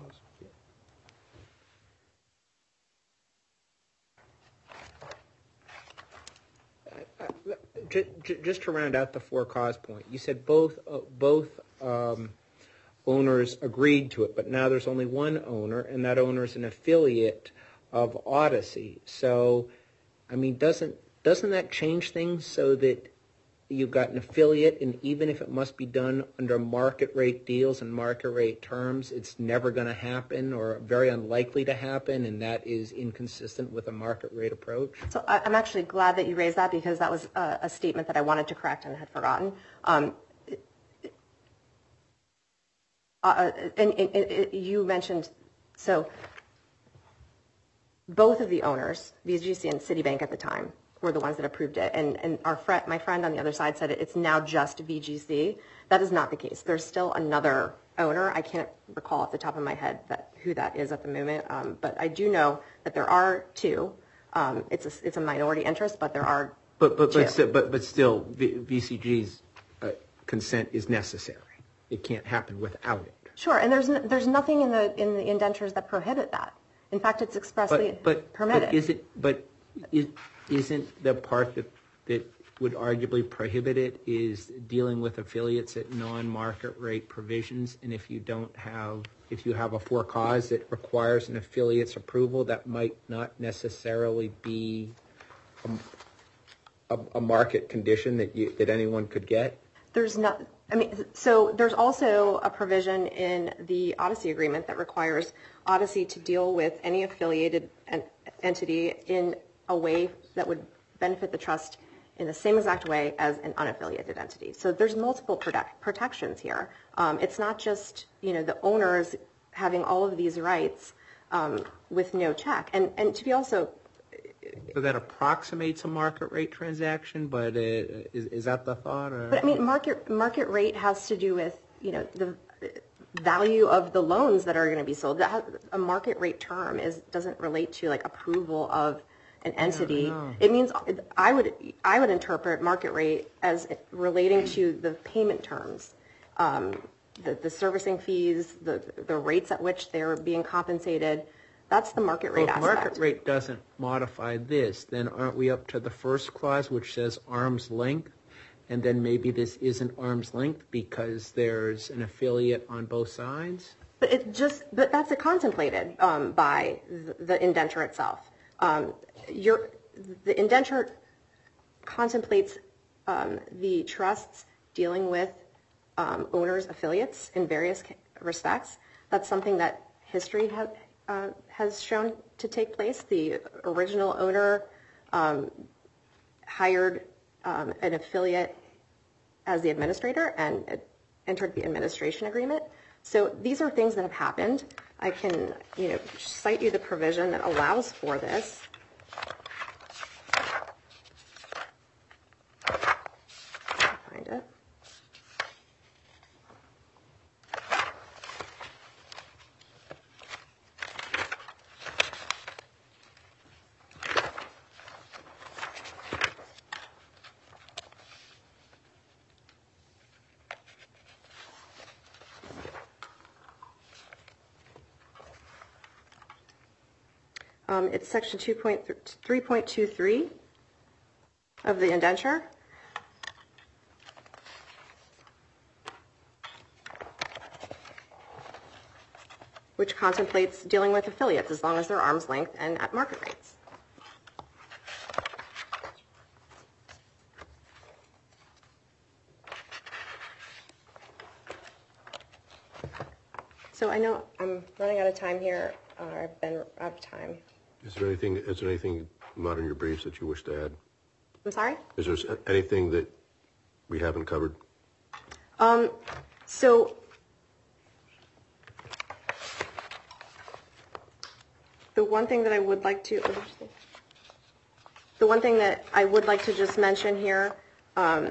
Just to round out the for cause point, you said both uh, both um, owners agreed to it, but now there's only one owner, and that owner is an affiliate of Odyssey. So, I mean, doesn't doesn't that change things so that you've got an affiliate, and even if it must be done under market rate deals and market rate terms, it's never going to happen or very unlikely to happen, and that is inconsistent with a market rate approach? So I- I'm actually glad that you raised that, because that was a, a statement that I wanted to correct and had forgotten. Um, uh, and, and, and you mentioned, so both of the owners, V G C and Citibank at the time, were the ones that approved it. And, and our friend, my friend on the other side said it, it's now just V G C. That is not the case. There's still another owner. I can't recall off the top of my head that who that is at the moment. Um, but I do know that there are two. Um, it's a, it's a minority interest, but there are But but two. but still, but, but still v, VCG's uh, consent is necessary. It can't happen without it. Sure, and there's n- there's nothing in the in the indentures that prohibit that. In fact, it's expressly But but, permitted. but is it but is, isn't the part that that would arguably prohibit it is dealing with affiliates at non-market rate provisions? And if you don't have if you have a for cause that requires an affiliate's approval, that might not necessarily be a, a, a market condition that you that anyone could get. There's not, I mean, so there's also a provision in the Odyssey agreement that requires Odyssey to deal with any affiliated en- entity in a way that would benefit the trust in the same exact way as an unaffiliated entity. So there's multiple protect- protections here. Um, it's not just, you know, the owners having all of these rights um, with no check. And, and to be also, So that approximates a market rate transaction, but uh, is, is that the thought? Or? but I mean, market market rate has to do with, you know, the value of the loans that are going to be sold. That has, a market rate term is doesn't relate to like approval of an entity. It means I would I would interpret market rate as relating to the payment terms, um, the the servicing fees, the the rates at which they're being compensated. That's the market rate Well, if aspect. market rate doesn't modify this, then aren't we up to the first clause, which says arm's length? And then maybe this isn't arm's length because there's an affiliate on both sides? But it just, but that's contemplated um, by the, the indenture itself. Um, your, the indenture contemplates um, the trusts dealing with um, owners' affiliates in various respects. That's something that history has. Uh, has shown to take place. The original owner um, hired um, an affiliate as the administrator and uh, entered the administration agreement. So these are things that have happened. I can, you know, cite you the provision that allows for this. Find it. Um, it's section two point three point two three of the indenture. Which contemplates dealing with affiliates as long as they're arm's length and at market rates. So I know I'm running out of time here. Uh, I've been out of time. Is there anything, is there anything not in your briefs that you wish to add? I'm sorry? Is there anything that we haven't covered? Um, so the one thing that I would like to, the one thing that I would like to just mention here, um,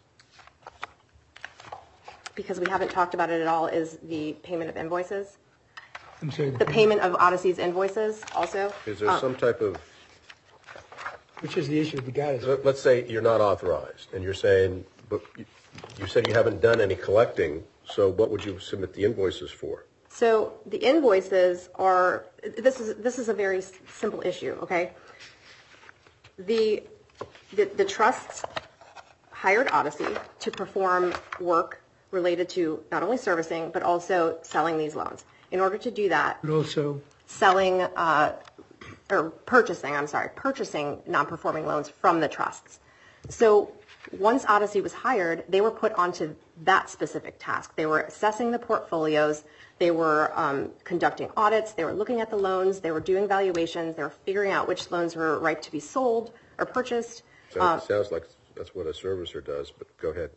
because we haven't talked about it at all, is the payment of invoices. I'm sorry. The payment of Odyssey's invoices also. Is there Um, some type of, Which is the issue the guy is. let- let's say you're not authorized, and you're saying, but you- you said you haven't done any collecting, so what would you submit the invoices for? So the invoices are, this is this is a very s- simple issue, okay? The, the, the trusts hired Odyssey to perform work related to not only servicing, but also selling these loans. In order to do that, But also, selling, uh, or purchasing, I'm sorry, purchasing non-performing loans from the trusts. So once Odyssey was hired, they were put onto that specific task. They were assessing the portfolios. They were um, conducting audits. They were looking at the loans. They were doing valuations. They were figuring out which loans were ripe to be sold or purchased. So um, it sounds like that's what a servicer does, but go ahead.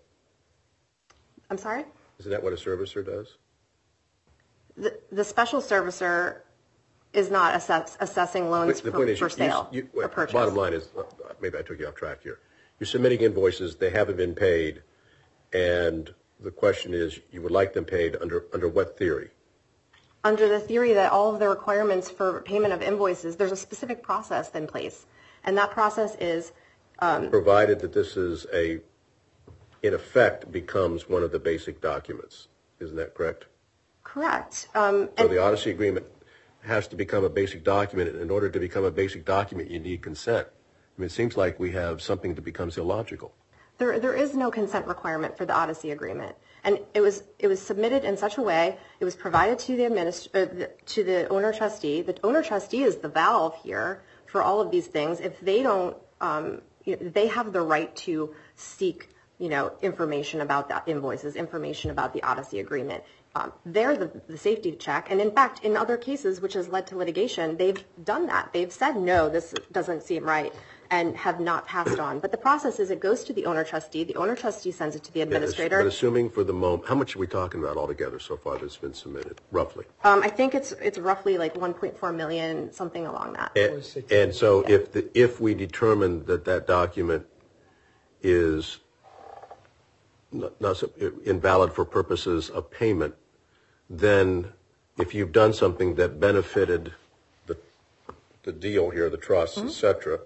I'm sorry? Isn't that what a servicer does? The, the special servicer is not assess, assessing loans The for, point is, for you- sale you- or wait, purchase. Bottom line is, uh, maybe I took you off track here. You're submitting invoices, they haven't been paid, and the question is, you would like them paid under under what theory? Under the theory that all of the requirements for payment of invoices, there's a specific process in place. And that process is Provided that this is a, in effect, becomes one of the basic documents. Isn't that correct? correct. Um, So and the Odyssey Agreement has to become a basic document, and in order to become a basic document, you need consent. I mean, it seems like we have something that becomes illogical. There, there is no consent requirement for the Odyssey agreement, and it was it was submitted in such a way. It was provided to the administ- uh, the, to the owner trustee. The owner trustee is the valve here for all of these things. If they don't, um, you know, they have the right to seek, you know, information about the invoices, information about the Odyssey agreement. Um, they're the, the safety check, and in fact, in other cases, which has led to litigation, they've done that. They've said no, this doesn't seem right, and have not passed on. But the process is it goes to the owner trustee. The owner trustee sends it to the administrator. But assuming for the moment, how much are we talking about altogether so far that's been submitted, roughly? Um, I think it's it's roughly like one point four million, something along that. And, and so if the, if we determine that that document is not, not so- invalid for purposes of payment, then if you've done something that benefited the the deal here, the trust, et cetera,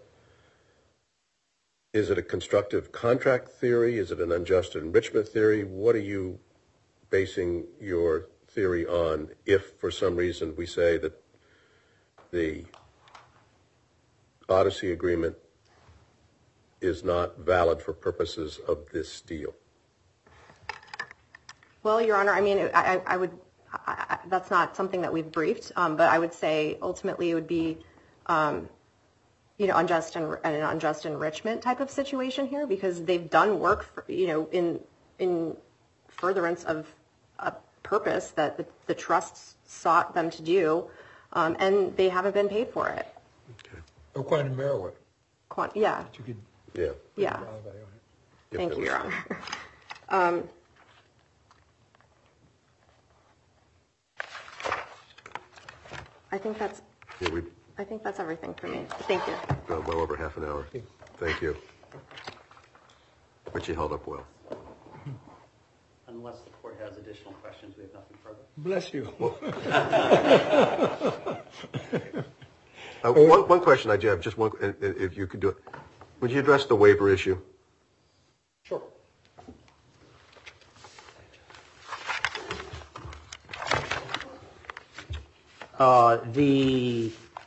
is it a constructive contract theory? Is it an unjust enrichment theory? What are you basing your theory on if for some reason we say that the Odyssey agreement is not valid for purposes of this deal? Well, Your Honor, I mean, I, I would, I, I, that's not something that we've briefed, um, but I would say ultimately it would be, um, you know, unjust and an unjust enrichment type of situation here, because they've done work, for, you know, in in furtherance of a purpose that the, the trusts sought them to do, um, and they haven't been paid for it. Okay. Or quantum Merowith. Quant- yeah, You could Yeah. yeah. If Thank there you, was- Your Honor. um, I think that's Yeah, we've I think that's everything for me. Thank you. gone well over half an hour. Thank you. But you held up well. Unless the court has additional questions, we have nothing further. bless you. Uh, one, one question I do have, just one, and- and if you could do it. Would you address the waiver issue? Sure. Uh, the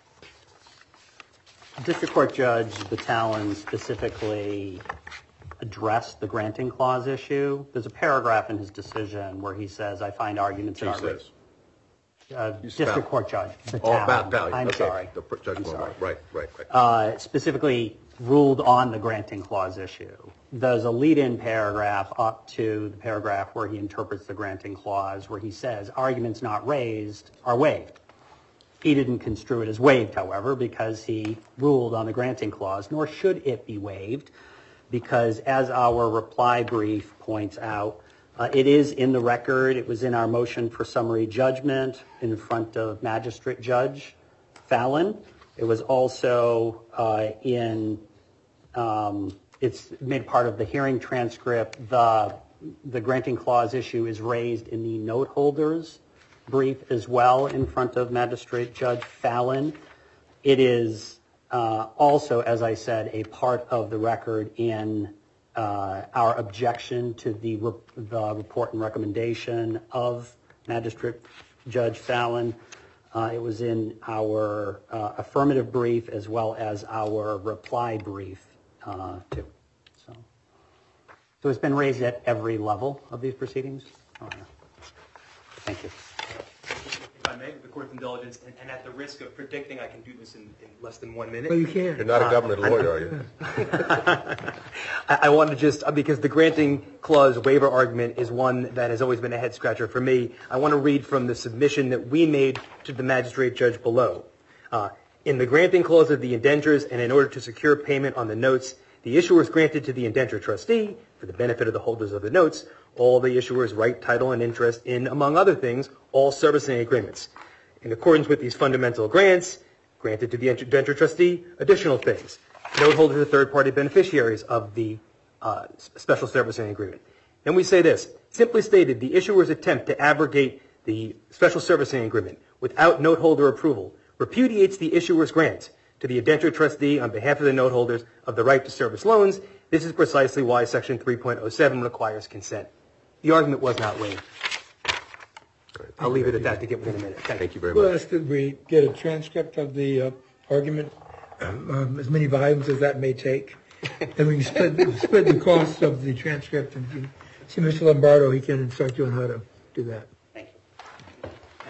district court judge, Battalion, specifically addressed the granting clause issue. There's a paragraph in his decision where he says, I find arguments that He aren't says. Uh, You district spell. court judge, Oh, Battalion. about value. I'm Okay. sorry. The pr- judge, I'm sorry. right, right, right. Uh, specifically ruled on the granting clause issue. There's a lead-in paragraph up to the paragraph where he interprets the granting clause, where he says arguments not raised are waived. He didn't construe it as waived, however, because he ruled on the granting clause, nor should it be waived, because as our reply brief points out, uh, it is in the record. It was in our motion for summary judgment in front of Magistrate Judge Fallon. It was also uh, in, um, it's made part of the hearing transcript. The, the granting clause issue is raised in the note holders brief as well in front of Magistrate Judge Fallon. It is uh, also, as I said, a part of the record in uh, our objection to the, re- the report and recommendation of Magistrate Judge Fallon. Uh, it was in our uh, affirmative brief as well as our reply brief uh, too. So, so it's been raised at every level of these proceedings. Oh, yeah. Thank you. I may, with the court's indulgence, and, and at the risk of predicting I can do this in, in less than one minute. Well, you can't. You're not a government lawyer, are you? I, I want to just, because the granting clause waiver argument is one that has always been a head scratcher for me, I want to read from the submission that we made to the magistrate judge below. Uh, in the granting clause of the indentures, and in order to secure payment on the notes, the issuer is granted to the indenture trustee, for the benefit of the holders of the notes, all the issuer's right, title, and interest in, among other things, all servicing agreements. In accordance with these fundamental grants, granted to the indenture trustee, additional things. Note holders are third-party beneficiaries of the uh, special servicing agreement. Then we say this, simply stated, the issuer's attempt to abrogate the special servicing agreement without note holder approval repudiates the issuer's grant to the indenture trustee on behalf of the note holders of the right to service loans. This is precisely why Section three point oh seven requires consent. The argument was not waived. I'll leave it at that to get within a minute. Thank, Thank you very We'll much. ask that we get a transcript of the uh, argument, um, um, as many volumes as that may take. And we can split, split the cost of the transcript. And if you see Mister Lombardo, he can instruct you on how to do that.